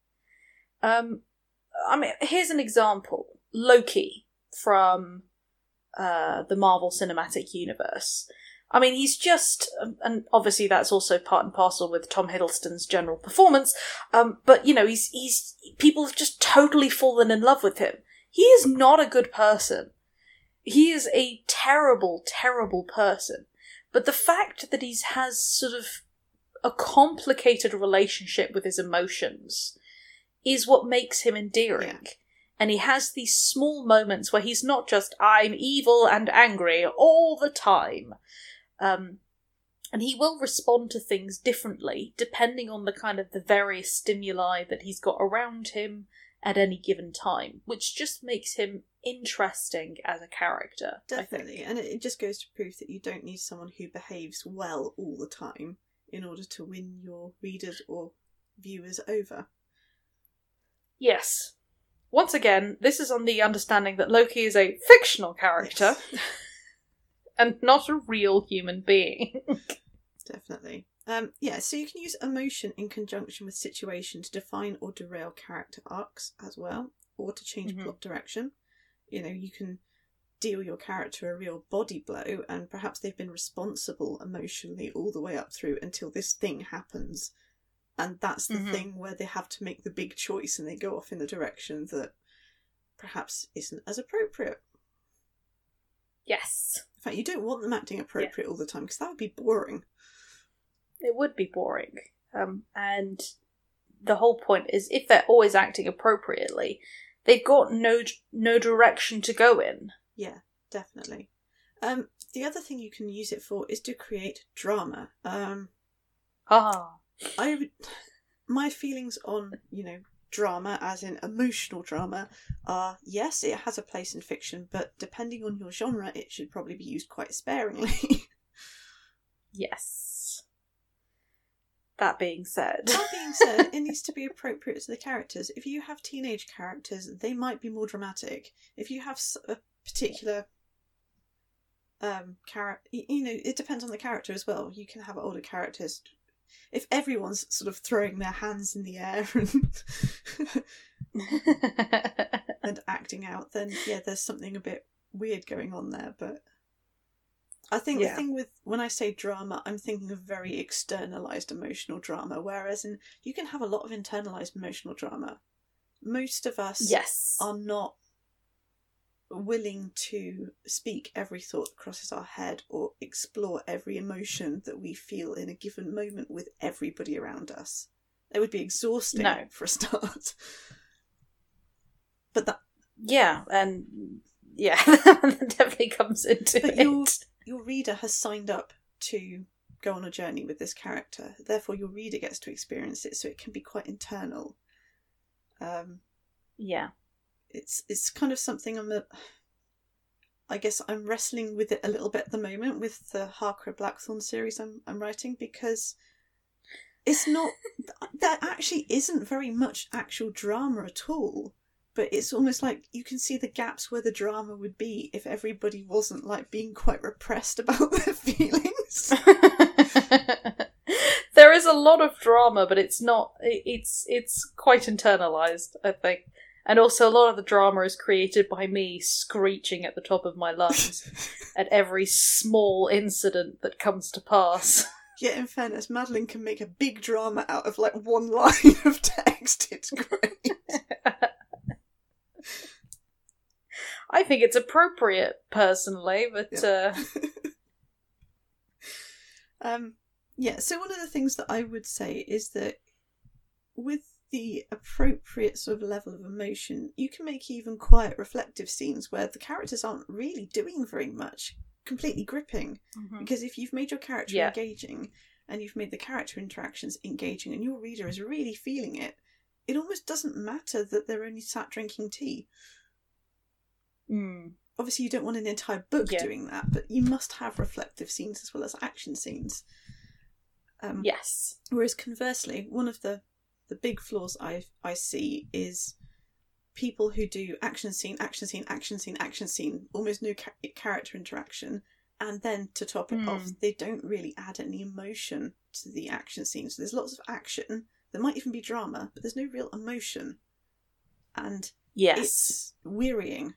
Um, I mean, here's an example. Loki from uh, the Marvel Cinematic Universe. I mean, he's just, and obviously that's also part and parcel with Tom Hiddleston's general performance, um, but, you know, he's, he's, people have just totally fallen in love with him. He is not a good person. He is a terrible, terrible person. But the fact that he has sort of a complicated relationship with his emotions is what makes him endearing. Yeah. And he has these small moments where he's not just, I'm evil and angry all the time. Um, and he will respond to things differently, depending on the kind of the various stimuli that he's got around him at any given time, which just makes him interesting as a character. Definitely, and it just goes to prove that you don't need someone who behaves well all the time in order to win your readers or viewers over. Yes. Once again, this is on the understanding that Loki is a fictional character yes. and not a real human being. Definitely. Um, yeah, so you can use emotion in conjunction with situation to define or derail character arcs as well, or to change mm-hmm. plot direction. You know, you can deal your character a real body blow, and perhaps they've been responsible emotionally all the way up through until this thing happens. And that's the mm-hmm. thing where they have to make the big choice and they go off in the direction that perhaps isn't as appropriate. Yes. In fact, you don't want them acting appropriate yeah. all the time, because that would be boring. It would be boring. Um, and the whole point is, if they're always acting appropriately, they've got no no direction to go in. Yeah, definitely. Um, the other thing you can use it for is to create drama. Um, ah. I would, my feelings on, you know, drama, as in emotional drama, are, yes, it has a place in fiction, but depending on your genre, it should probably be used quite sparingly. Yes. That being said. That being said, it needs to be appropriate to the characters. If you have teenage characters, they might be more dramatic. If you have a particular um character, you know, it depends on the character as well. You can have older characters. If everyone's sort of throwing their hands in the air and and acting out, then yeah, there's something a bit weird going on there. But I think yeah. the thing with, when I say drama, I'm thinking of very externalised emotional drama, whereas in, you can have a lot of internalised emotional drama. Most of us yes. are not willing to speak every thought that crosses our head or explore every emotion that we feel in a given moment with everybody around us. It would be exhausting no. for a start. But that... Yeah, and yeah, that definitely comes into but it. Your, your reader has signed up to go on a journey with this character. Therefore, your reader gets to experience it, so it can be quite internal. Um, yeah. It's it's kind of something I'm a, I guess I'm wrestling with it a little bit at the moment with the Harker Blackthorn series I'm I'm writing, because it's not there actually isn't very much actual drama at all. But it's almost like you can see the gaps where the drama would be if everybody wasn't like being quite repressed about their feelings. There is a lot of drama, but it's not. It's it's quite internalized, I think. And also, a lot of the drama is created by me screeching at the top of my lungs at every small incident that comes to pass. Yeah, in fairness, Madeline can make a big drama out of like one line of text. It's great. I think it's appropriate, personally, but... Yeah. Uh... um, yeah, so one of the things that I would say is that with the appropriate sort of level of emotion, you can make even quiet, reflective scenes where the characters aren't really doing very much, completely gripping. Mm-hmm. Because if you've made your character yeah. engaging, and you've made the character interactions engaging, and your reader is really feeling it, it almost doesn't matter that they're only sat drinking tea. Mm. Obviously, you don't want an entire book yeah. doing that, but you must have reflective scenes as well as action scenes. Um, yes. Whereas conversely, one of the, the big flaws I I see is people who do action scene, action scene, action scene, action scene, almost no ca- character interaction, and then to top it mm. off, they don't really add any emotion to the action scene. So there's lots of action, there might even be drama, but there's no real emotion. And yes. it's wearying.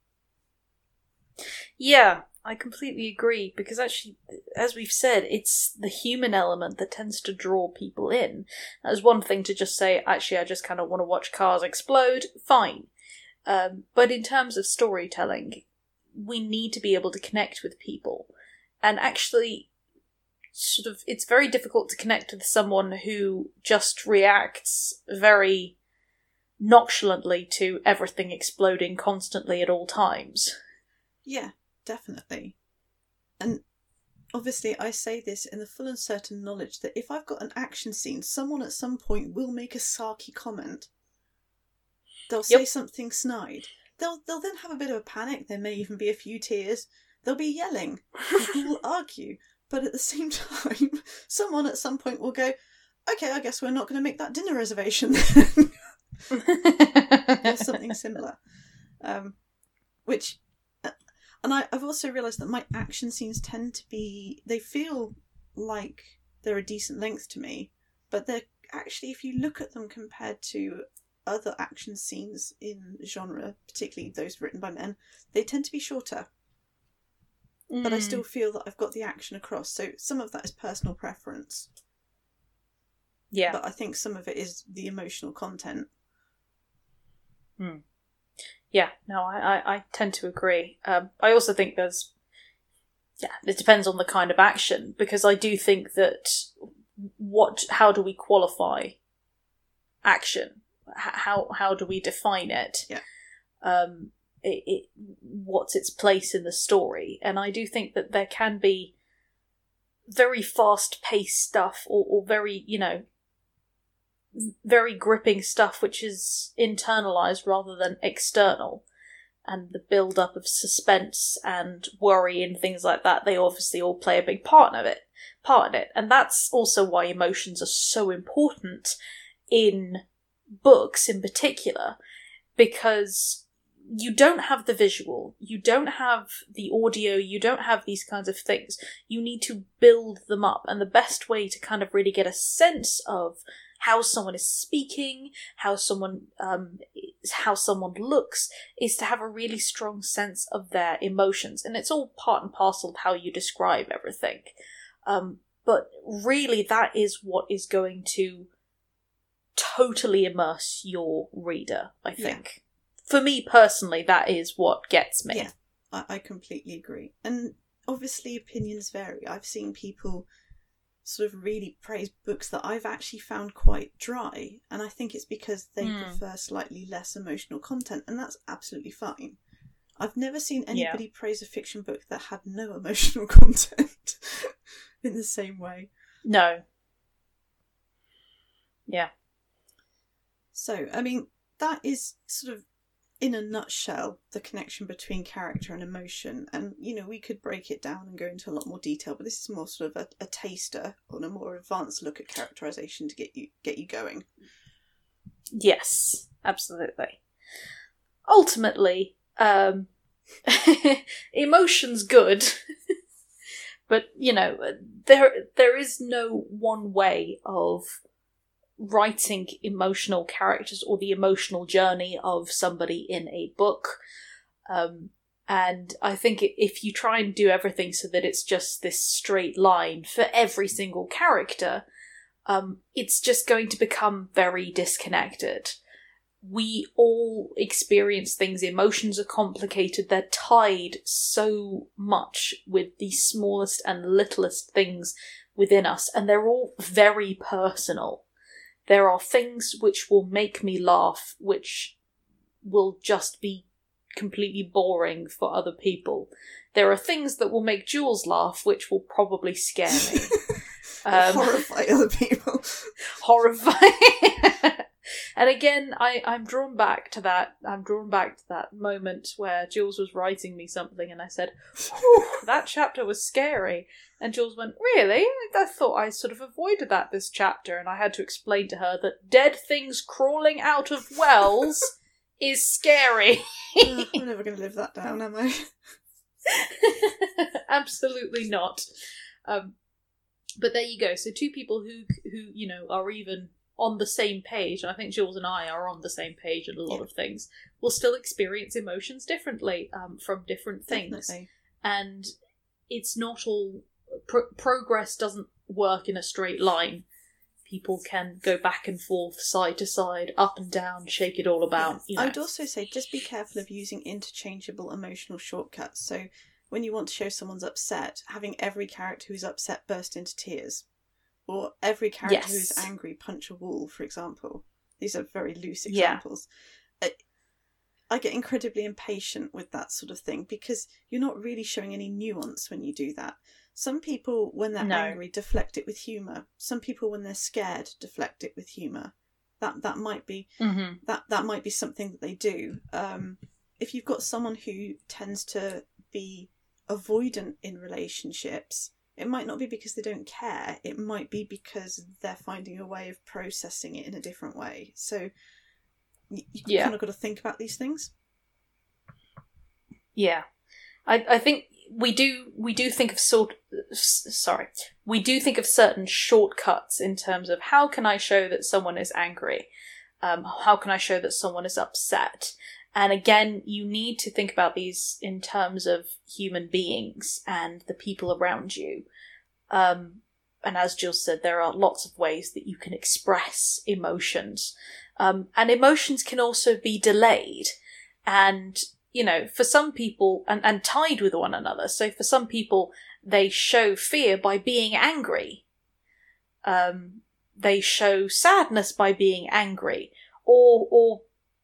Yeah, I completely agree, because actually, as we've said, it's the human element that tends to draw people in. That's one thing to just say, actually, I just kind of want to watch cars explode, fine. Um, but in terms of storytelling, we need to be able to connect with people. And actually, sort of, it's very difficult to connect with someone who just reacts very nonchalantly to everything exploding constantly at all times. Yeah, definitely. And obviously I say this in the full and certain knowledge that if I've got an action scene, someone at some point will make a sarky comment. They'll say yep. something snide. They'll they'll then have a bit of a panic. There may even be a few tears. They'll be yelling. People will argue. But at the same time, someone at some point will go, okay, I guess we're not going to make that dinner reservation then. Or something similar. Um, which... And I, I've also realised that my action scenes tend to be... They feel like they're a decent length to me, but they're actually, if you look at them compared to other action scenes in genre, particularly those written by men, they tend to be shorter. Mm. But I still feel that I've got the action across. So some of that is personal preference. Yeah. But I think some of it is the emotional content. Hmm. Yeah, no, I, I, I tend to agree. Um, I also think there's, yeah, it depends on the kind of action, because I do think that what, how do we qualify action? H- how how do we define it? Yeah. Um, it, it, what's its place in the story? And I do think that there can be very fast-paced stuff, or, or very, you know, very gripping stuff which is internalized rather than external, and the build-up of suspense and worry and things like that, they obviously all play a big part of it part in it and that's also why emotions are so important in books in particular, because you don't have the visual, you don't have the audio, you don't have these kinds of things. You need to build them up, and the best way to kind of really get a sense of how someone is speaking, how someone um, how someone looks, is to have a really strong sense of their emotions. And it's all part and parcel of how you describe everything. Um, but really, that is what is going to totally immerse your reader, I think. Yeah. For me personally, that is what gets me. Yeah, I, I completely agree. And obviously opinions vary. I've seen people sort of really praise books that I've actually found quite dry, and I think it's because they mm. prefer slightly less emotional content, and that's absolutely fine. I've never seen anybody yeah. praise a fiction book that had no emotional content in the same way. No. Yeah. So, I mean, that is sort of in a nutshell, the connection between character and emotion. And, you know, we could break it down and go into a lot more detail, but this is more sort of a, a taster on a more advanced look at characterization to get you get you going. Yes, absolutely. Ultimately, um, emotion's good, but, you know, there there is no one way of writing emotional characters or the emotional journey of somebody in a book. Um, and I think if you try and do everything so that it's just this straight line for every single character, um, it's just going to become very disconnected. We all experience things. Emotions are complicated. They're tied so much with the smallest and littlest things within us, and they're all very personal. There are things which will make me laugh, which will just be completely boring for other people. There are things that will make Jules laugh, which will probably scare me. um, horrify other people. Horrify. And again, I, I'm drawn back to that. I'm drawn back to that moment where Jules was writing me something, and I said, "Whew, that chapter was scary." And Jules went, "Really? I thought I sort of avoided that this chapter." And I had to explain to her that dead things crawling out of wells is scary. uh, I'm never going to live that down, am I? Absolutely not. Um, but there you go. So two people who, who you know, are even on the same page, and I think Jules and I are on the same page in a lot yeah. of things, will still experience emotions differently um, from different things. Definitely. And it's not all... Pro- progress doesn't work in a straight line. People can go back and forth, side to side, up and down, shake it all about. Yeah. You know. I would also say just be careful of using interchangeable emotional shortcuts. So when you want to show someone's upset, having every character who's upset burst into tears. Or every character yes. who's angry punch a wall, for example. These are very loose examples. Yeah. I, I get incredibly impatient with that sort of thing because you're not really showing any nuance when you do that. Some people, when they're no. angry, deflect it with humour. Some people, when they're scared, deflect it with humour. That that might be mm-hmm. that that might be something that they do. Um, if you've got someone who tends to be avoidant in relationships, it might not be because they don't care. It might be because they're finding a way of processing it in a different way. So you, you yeah. kind of got to think about these things. Yeah, I I think we do we do think of sort sorry we do think of certain shortcuts in terms of how can I show that someone is angry, um, how can I show that someone is upset. And again, you need to think about these in terms of human beings and the people around you. Um, and as Jill said, there are lots of ways that you can express emotions. Um, and emotions can also be delayed. And, you know, for some people, and, and tied with one another. So for some people, they show fear by being angry. Um, they show sadness by being angry. Or, or,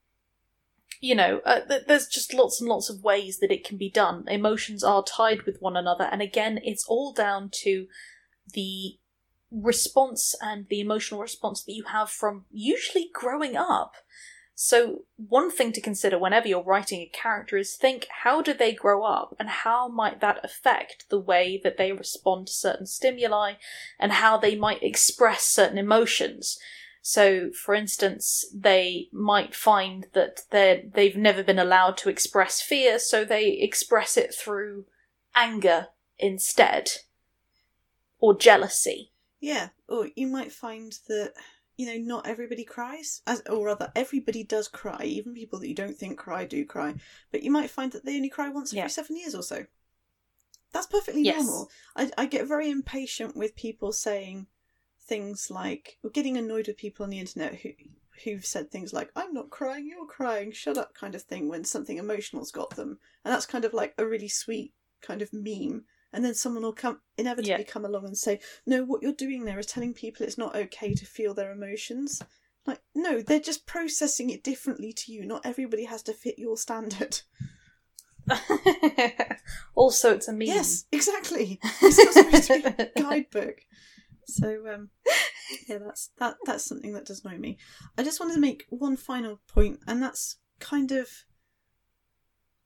You know, uh, th- there's just lots and lots of ways that it can be done. Emotions are tied with one another, and again, it's all down to the response and the emotional response that you have from usually growing up. So one thing to consider whenever you're writing a character is think, how do they grow up, and how might that affect the way that they respond to certain stimuli, and how they might express certain emotions. So, for instance, they might find that they they've never been allowed to express fear, so they express it through anger instead. Or jealousy. Yeah, or you might find that, you know, not everybody cries, as or rather, everybody does cry, even people that you don't think cry do cry, but you might find that they only cry once every yeah. seven years or so. That's perfectly yes. normal. I, I get very impatient with people saying things like, or getting annoyed with people on the internet who, who've said things like, I'm not crying, you're crying, shut up kind of thing, when something emotional's got them. And that's kind of like a really sweet kind of meme. And then someone will come inevitably yeah. come along and say, no, what you're doing there is telling people it's not okay to feel their emotions. Like, no, they're just processing it differently to you. Not everybody has to fit your standard. Also, it's a meme. Yes, exactly. It's not supposed to be a guidebook. So, um, yeah, that's that. That's something that does annoy me. I just wanted to make one final point, and that's kind of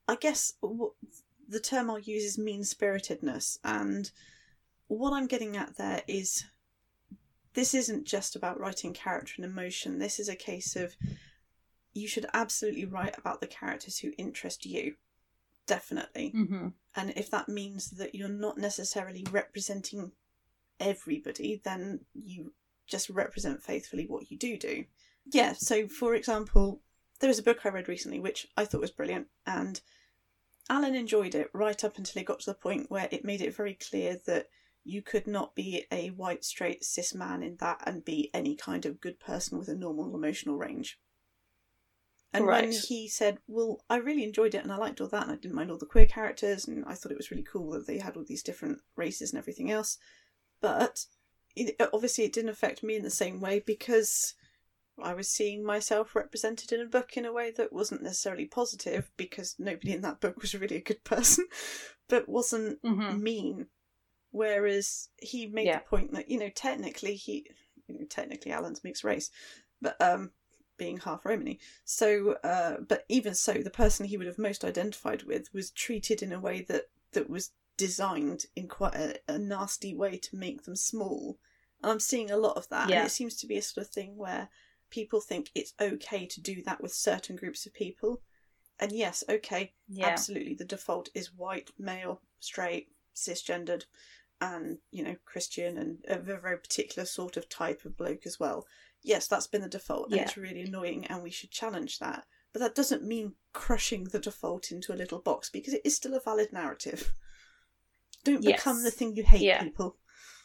I guess what the term I'll use is mean-spiritedness, and what I'm getting at there is this isn't just about writing character and emotion. This is a case of you should absolutely write about the characters who interest you. Definitely. Mm-hmm. And if that means that you're not necessarily representing everybody, then you just represent faithfully what you do do. Yeah, so for example, there was a book I read recently which I thought was brilliant, and Alan enjoyed it right up until it got to the point where it made it very clear that you could not be a white, straight, cis man in that and be any kind of good person with a normal emotional range. And right. when he said, well, I really enjoyed it and I liked all that and I didn't mind all the queer characters and I thought it was really cool that they had all these different races and everything else, but it, obviously it didn't affect me in the same way because I was seeing myself represented in a book in a way that wasn't necessarily positive because nobody in that book was really a good person, but wasn't mm-hmm. mean. Whereas he made yeah. the point that, you know, technically he, you know, technically Alan's mixed race, but um, being half Romany. So, uh, but even so, the person he would have most identified with was treated in a way that, that was designed in quite a, a nasty way to make them small. And I'm seeing a lot of that. Yeah. And it seems to be a sort of thing where people think it's okay to do that with certain groups of people. And yes, okay, yeah. absolutely, the default is white, male, straight, cisgendered, and, you know, Christian, and a very particular sort of type of bloke as well. Yes, that's been the default, and yeah. it's really annoying, and we should challenge that. But that doesn't mean crushing the default into a little box, because it is still a valid narrative. Don't yes. become the thing you hate, yeah. people.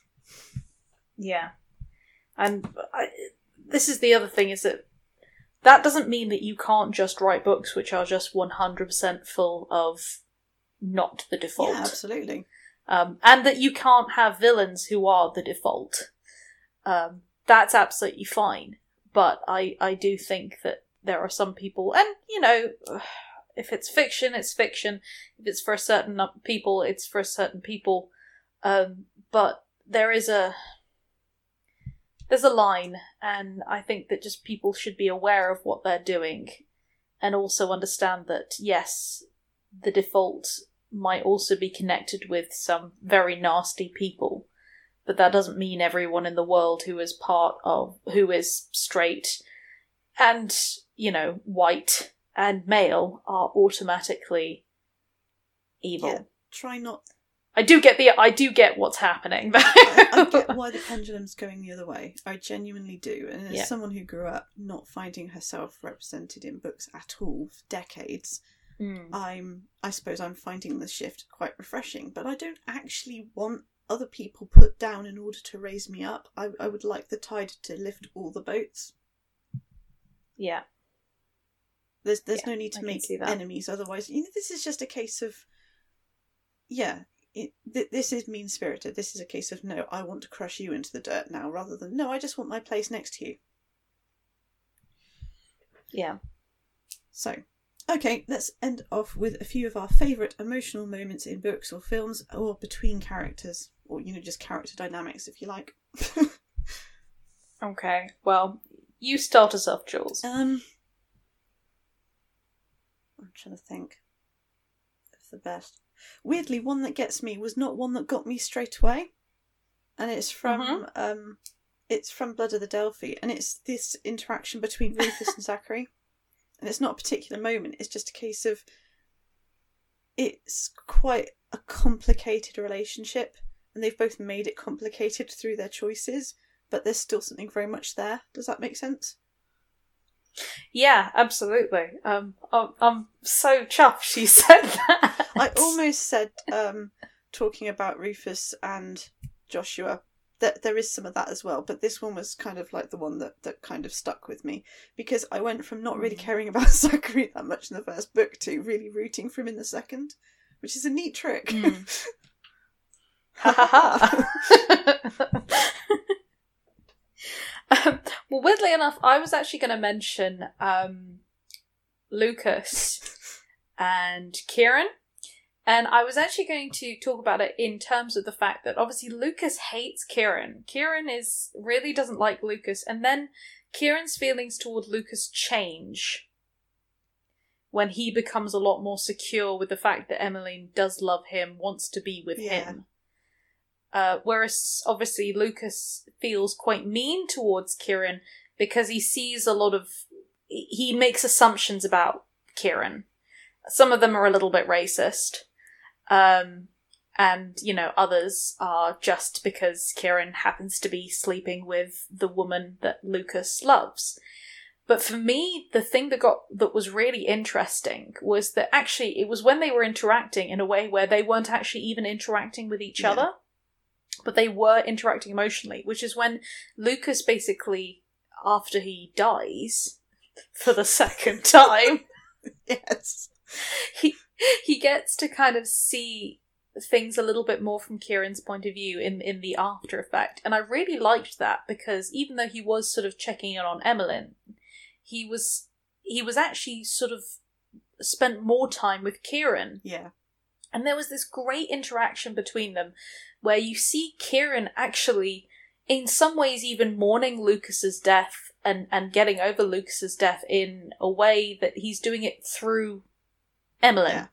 Yeah. And I, this is the other thing, is that that doesn't mean that you can't just write books which are just one hundred percent full of not the default. Yeah, absolutely. Um, and that you can't have villains who are the default. Um, that's absolutely fine. But I, I do think that there are some people, and, you know, if it's fiction, it's fiction. If it's for a certain people, it's for certain people. Um, but there is a... There's a line, and I think that just people should be aware of what they're doing, and also understand that, yes, the default might also be connected with some very nasty people, but that doesn't mean everyone in the world who is part of, who is straight and, you know, white and male are automatically evil. Yeah, try not... I do get the, I do get what's happening. I, I get why the pendulum's going the other way. I genuinely do. And as yeah. someone who grew up not finding herself represented in books at all for decades, mm. I'm, I suppose I'm finding the shift quite refreshing. But I don't actually want other people put down in order to raise me up. I, I would like the tide to lift all the boats. Yeah. There's there's yeah, no need to I make enemies. Otherwise, you know, this is just a case of, yeah. It, th- this is mean-spirited. This is a case of, no, I want to crush you into the dirt now, rather than, no, I just want my place next to you. Yeah. So, okay, let's end off with a few of our favourite emotional moments in books or films, or between characters, or, you know, just character dynamics, if you like. Okay, well, you start us off, Jules. Um, I'm trying to think of the best. Weirdly, one that gets me was not one that got me straight away, and it's from mm-hmm. um, it's from Blood of the Delphi, and it's this interaction between Rufus and Zachary, and it's not a particular moment. It's just a case of it's quite a complicated relationship, and they've both made it complicated through their choices, but there's still something very much there. Does that make sense? Yeah, absolutely. Um, I'm, I'm so chuffed you said that. I almost said, um, talking about Rufus and Joshua, that there is some of that as well, but this one was kind of like the one that, that kind of stuck with me, because I went from not really caring about Zachary that much in the first book to really rooting for him in the second, which is a neat trick. Mm. Ha ha ha. Um, well, weirdly enough, I was actually going to mention um, Lucas and Kieran, and I was actually going to talk about it in terms of the fact that obviously Lucas hates Kieran. Kieran is really doesn't like Lucas, and then Kieran's feelings toward Lucas change when he becomes a lot more secure with the fact that Emmeline does love him, wants to be with Yeah. him. Uh, whereas, obviously, Lucas feels quite mean towards Kieran because he sees a lot of... He makes assumptions about Kieran. Some of them are a little bit racist. Um, and, you know, others are just because Kieran happens to be sleeping with the woman that Lucas loves. But for me, the thing that got that was really interesting was that actually it was when they were interacting in a way where they weren't actually even interacting with each Yeah. other, but they were interacting emotionally, which is when Lucas basically, after he dies for the second time, Yes. he he gets to kind of see things a little bit more from Kieran's point of view in in the after effect. And I really liked that because even though he was sort of checking in on Emmeline, he was he was actually sort of spent more time with Kieran. Yeah. And there was this great interaction between them where you see Kieran actually, in some ways, even mourning Lucas's death and, and getting over Lucas's death in a way that he's doing it through Emmeline. Yeah.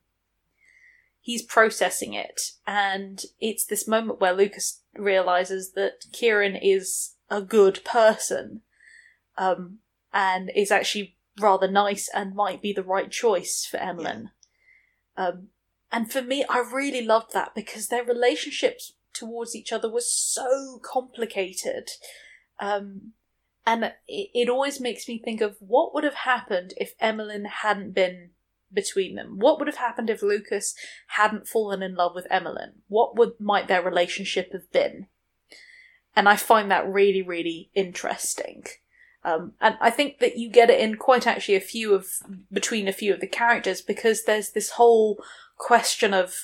He's processing it. And it's this moment where Lucas realises that Kieran is a good person. Um, and is actually rather nice and might be the right choice for Emmeline. Yeah. Um, and for me, I really loved that because their relationships towards each other was so complicated. Um, and it, it always makes me think of what would have happened if Emmeline hadn't been between them. What would have happened if Lucas hadn't fallen in love with Emmeline? What would might their relationship have been? And I find that really, really interesting. Um, and I think that you get it in quite actually a few of, between a few of the characters, because there's this whole question of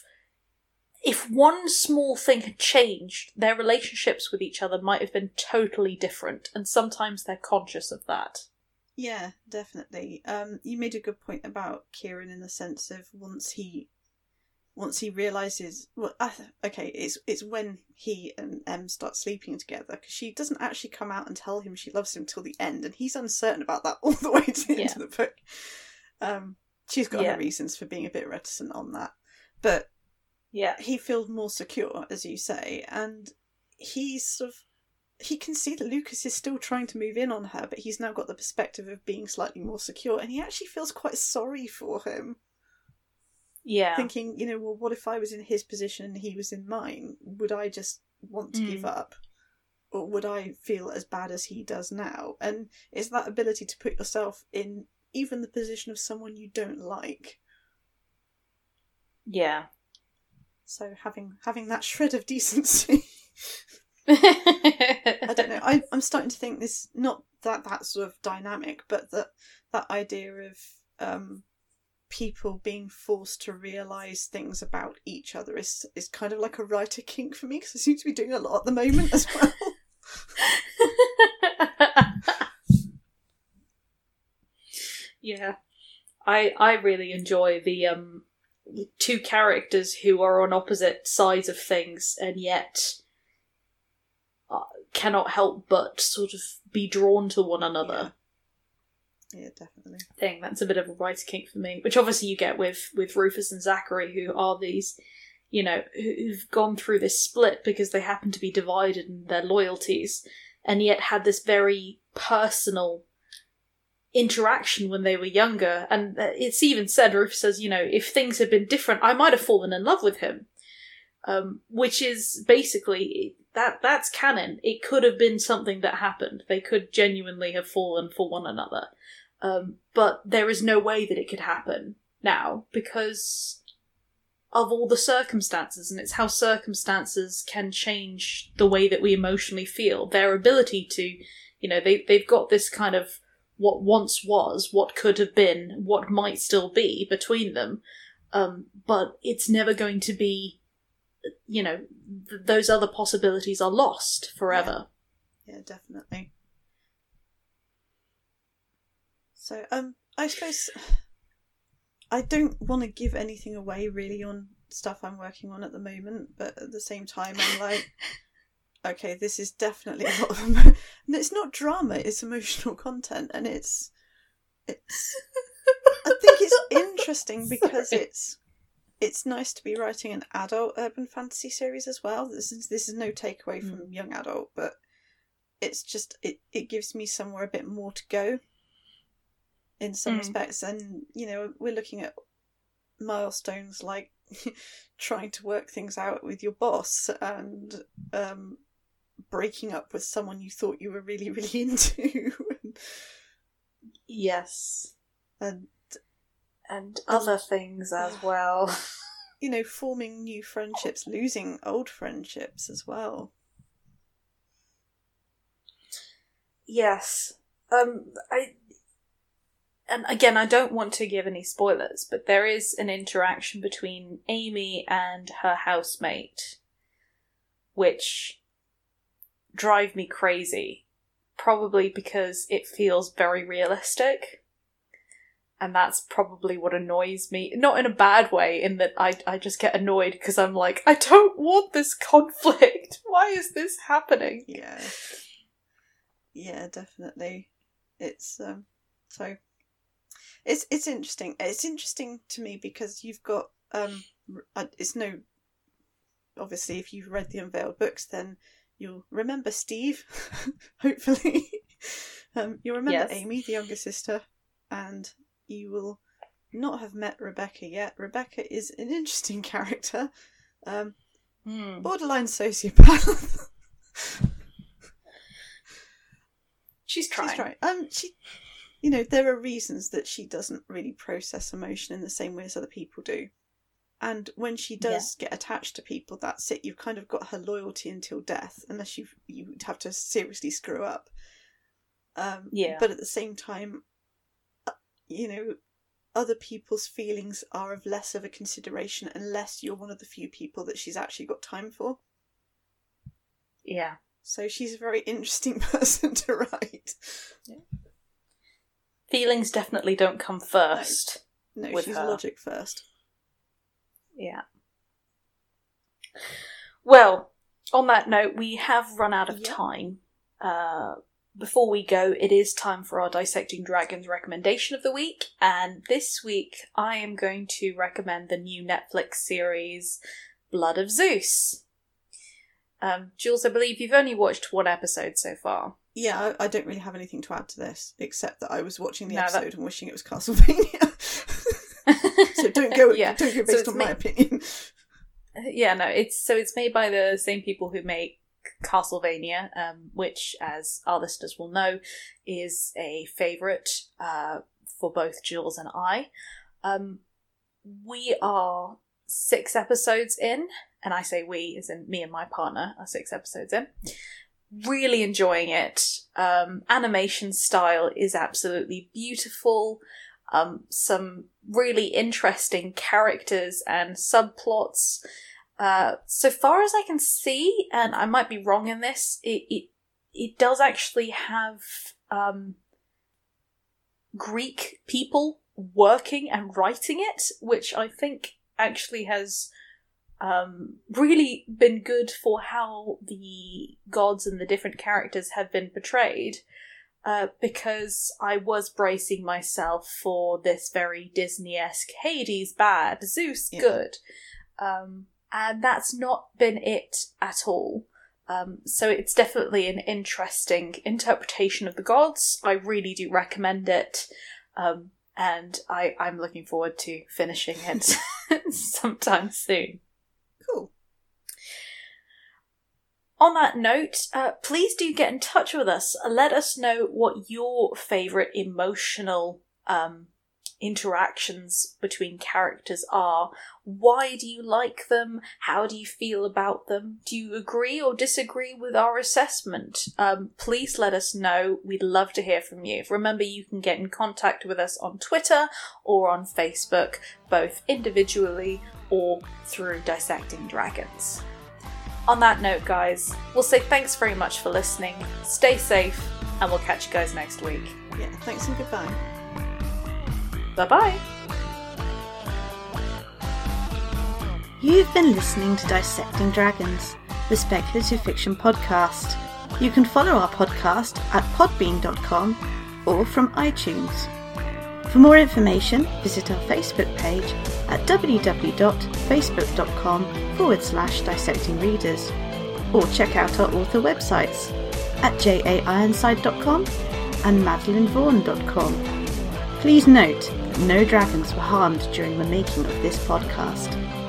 if one small thing had changed, their relationships with each other might have been totally different, and sometimes they're conscious of that. Yeah, definitely. Um, you made a good point about Kieran in the sense of once he, once he realizes, well, I th- okay, it's it's when he and Em start sleeping together because she doesn't actually come out and tell him she loves him till the end, and he's uncertain about that all the way to the Yeah. end of the book. Um, she's got Yeah. her reasons for being a bit reticent on that, but Yeah. he feels more secure, as you say, and he's sort of. He can see that Lucas is still trying to move in on her, but he's now got the perspective of being slightly more secure, and he actually feels quite sorry for him. Yeah. Thinking, you know, well, what if I was in his position and he was in mine? Would I just want to Mm. give up? Or would I feel as bad as he does now? And it's that ability to put yourself in even the position of someone you don't like. Yeah. So having having that shred of decency... I don't know. I, I'm starting to think this, not that that sort of dynamic, but that that idea of um, people being forced to realise things about each other is is kind of like a writer kink for me, because I seem to be doing a lot at the moment as well. Yeah, I I really enjoy the um two characters who are on opposite sides of things and yet cannot help but sort of be drawn to one another. Yeah, yeah, definitely. Thing that's a bit of a writer kink for me, which obviously you get with with Rufus and Zachary, who are these, you know, who've gone through this split because they happen to be divided in their loyalties, and yet had this very personal interaction when they were younger. And it's even said, Rufus says, you know, if things had been different, I might have fallen in love with him. Um, which is basically, that that's canon. It could have been something that happened. They could genuinely have fallen for one another. Um, but there is no way that it could happen now because of all the circumstances, and it's how circumstances can change the way that we emotionally feel. Their ability to, you know, they, they've got this kind of what once was, what could have been, what might still be between them, um, but it's never going to be, you know, th- those other possibilities are lost forever. Yeah, yeah, definitely. So, um, I suppose I don't want to give anything away really on stuff I'm working on at the moment, but at the same time I'm like, okay, this is definitely a lot of emo- and it's not drama, it's emotional content, and it's it's I think it's interesting because Sorry. it's it's nice to be writing an adult urban fantasy series as well. This is this is no takeaway from mm. young adult, but it's just it, it gives me somewhere a bit more to go in some mm. respects. And you know, we're looking at milestones like trying to work things out with your boss and um, breaking up with someone you thought you were really really into. Yes, and and other things as well. You know, forming new friendships, losing old friendships as well. Yes. Um, I, and again, I don't want to give any spoilers, but there is an interaction between Amy and her housemate, which drive me crazy. Probably because it feels very realistic. And that's probably what annoys me. Not in a bad way, in that I, I just get annoyed because I'm like, I don't want this conflict. Why is this happening? Yeah. Yeah, definitely. It's, um, so, it's it's interesting. It's interesting to me because you've got, um, it's no, obviously if you've read the Unveiled books, then you'll remember Steve, hopefully. um, you'll remember yes. Amy, the younger sister, and you will not have met Rebecca yet. Rebecca is an interesting character. Um, mm. Borderline sociopath. She's trying. She's trying. Um, she, you know, there are reasons that she doesn't really process emotion in the same way as other people do. And when she does yeah. get attached to people, that's it. You've kind of got her loyalty until death, unless you you would have to seriously screw up. Um, yeah. But at the same time, you know, other people's feelings are of less of a consideration unless you're one of the few people that she's actually got time for. Yeah. So she's a very interesting person to write. Yeah. Feelings definitely don't come first. No, no with she's her. Logic first. Yeah. Well, on that note, we have run out of yep. time. Uh, before we go, it is time for our Dissecting Dragons recommendation of the week, and this week I am going to recommend the new Netflix series Blood of Zeus. Um, Jules, I believe you've only watched one episode so far. Yeah, I, I don't really have anything to add to this, except that I was watching the no, episode that... and wishing it was Castlevania. So don't go, yeah. don't go based so on ma- my opinion. Yeah, no, it's so it's made by the same people who make Castlevania, um, which, as our listeners will know, is a favourite uh, for both Jules and I. Um, we are six episodes in, and I say we, as in me and my partner, are six episodes in. Really enjoying it. Um, animation style is absolutely beautiful. Um, some really interesting characters and subplots. Uh, so far as I can see, and I might be wrong in this, it it, it does actually have um, Greek people working and writing it, which I think actually has um, really been good for how the gods and the different characters have been portrayed. Uh, because I was bracing myself for this very Disney-esque Hades bad, Zeus yeah. good. Um, and that's not been it at all. Um, so it's definitely an interesting interpretation of the gods. I really do recommend it. Um, and I, I'm looking forward to finishing it sometime soon. Cool. On that note, uh, please do get in touch with us. Let us know what your favourite emotional um, interactions between characters are. Why do you like them? How do you feel about them? Do you agree or disagree with our assessment? Um, please let us know. We'd love to hear from you. Remember, you can get in contact with us on Twitter or on Facebook, both individually or through Dissecting Dragons. On that note, guys, we'll say thanks very much for listening. Stay safe, and we'll catch you guys next week. Yeah, thanks and goodbye. Bye-bye. You've been listening to Dissecting Dragons, the speculative fiction podcast. You can follow our podcast at podbean dot com or from iTunes. For more information, visit our Facebook page at www.facebook.com forward slash dissecting readers, or check out our author websites at j a ironside dot com and madeline vaughan dot com. Please note that no dragons were harmed during the making of this podcast.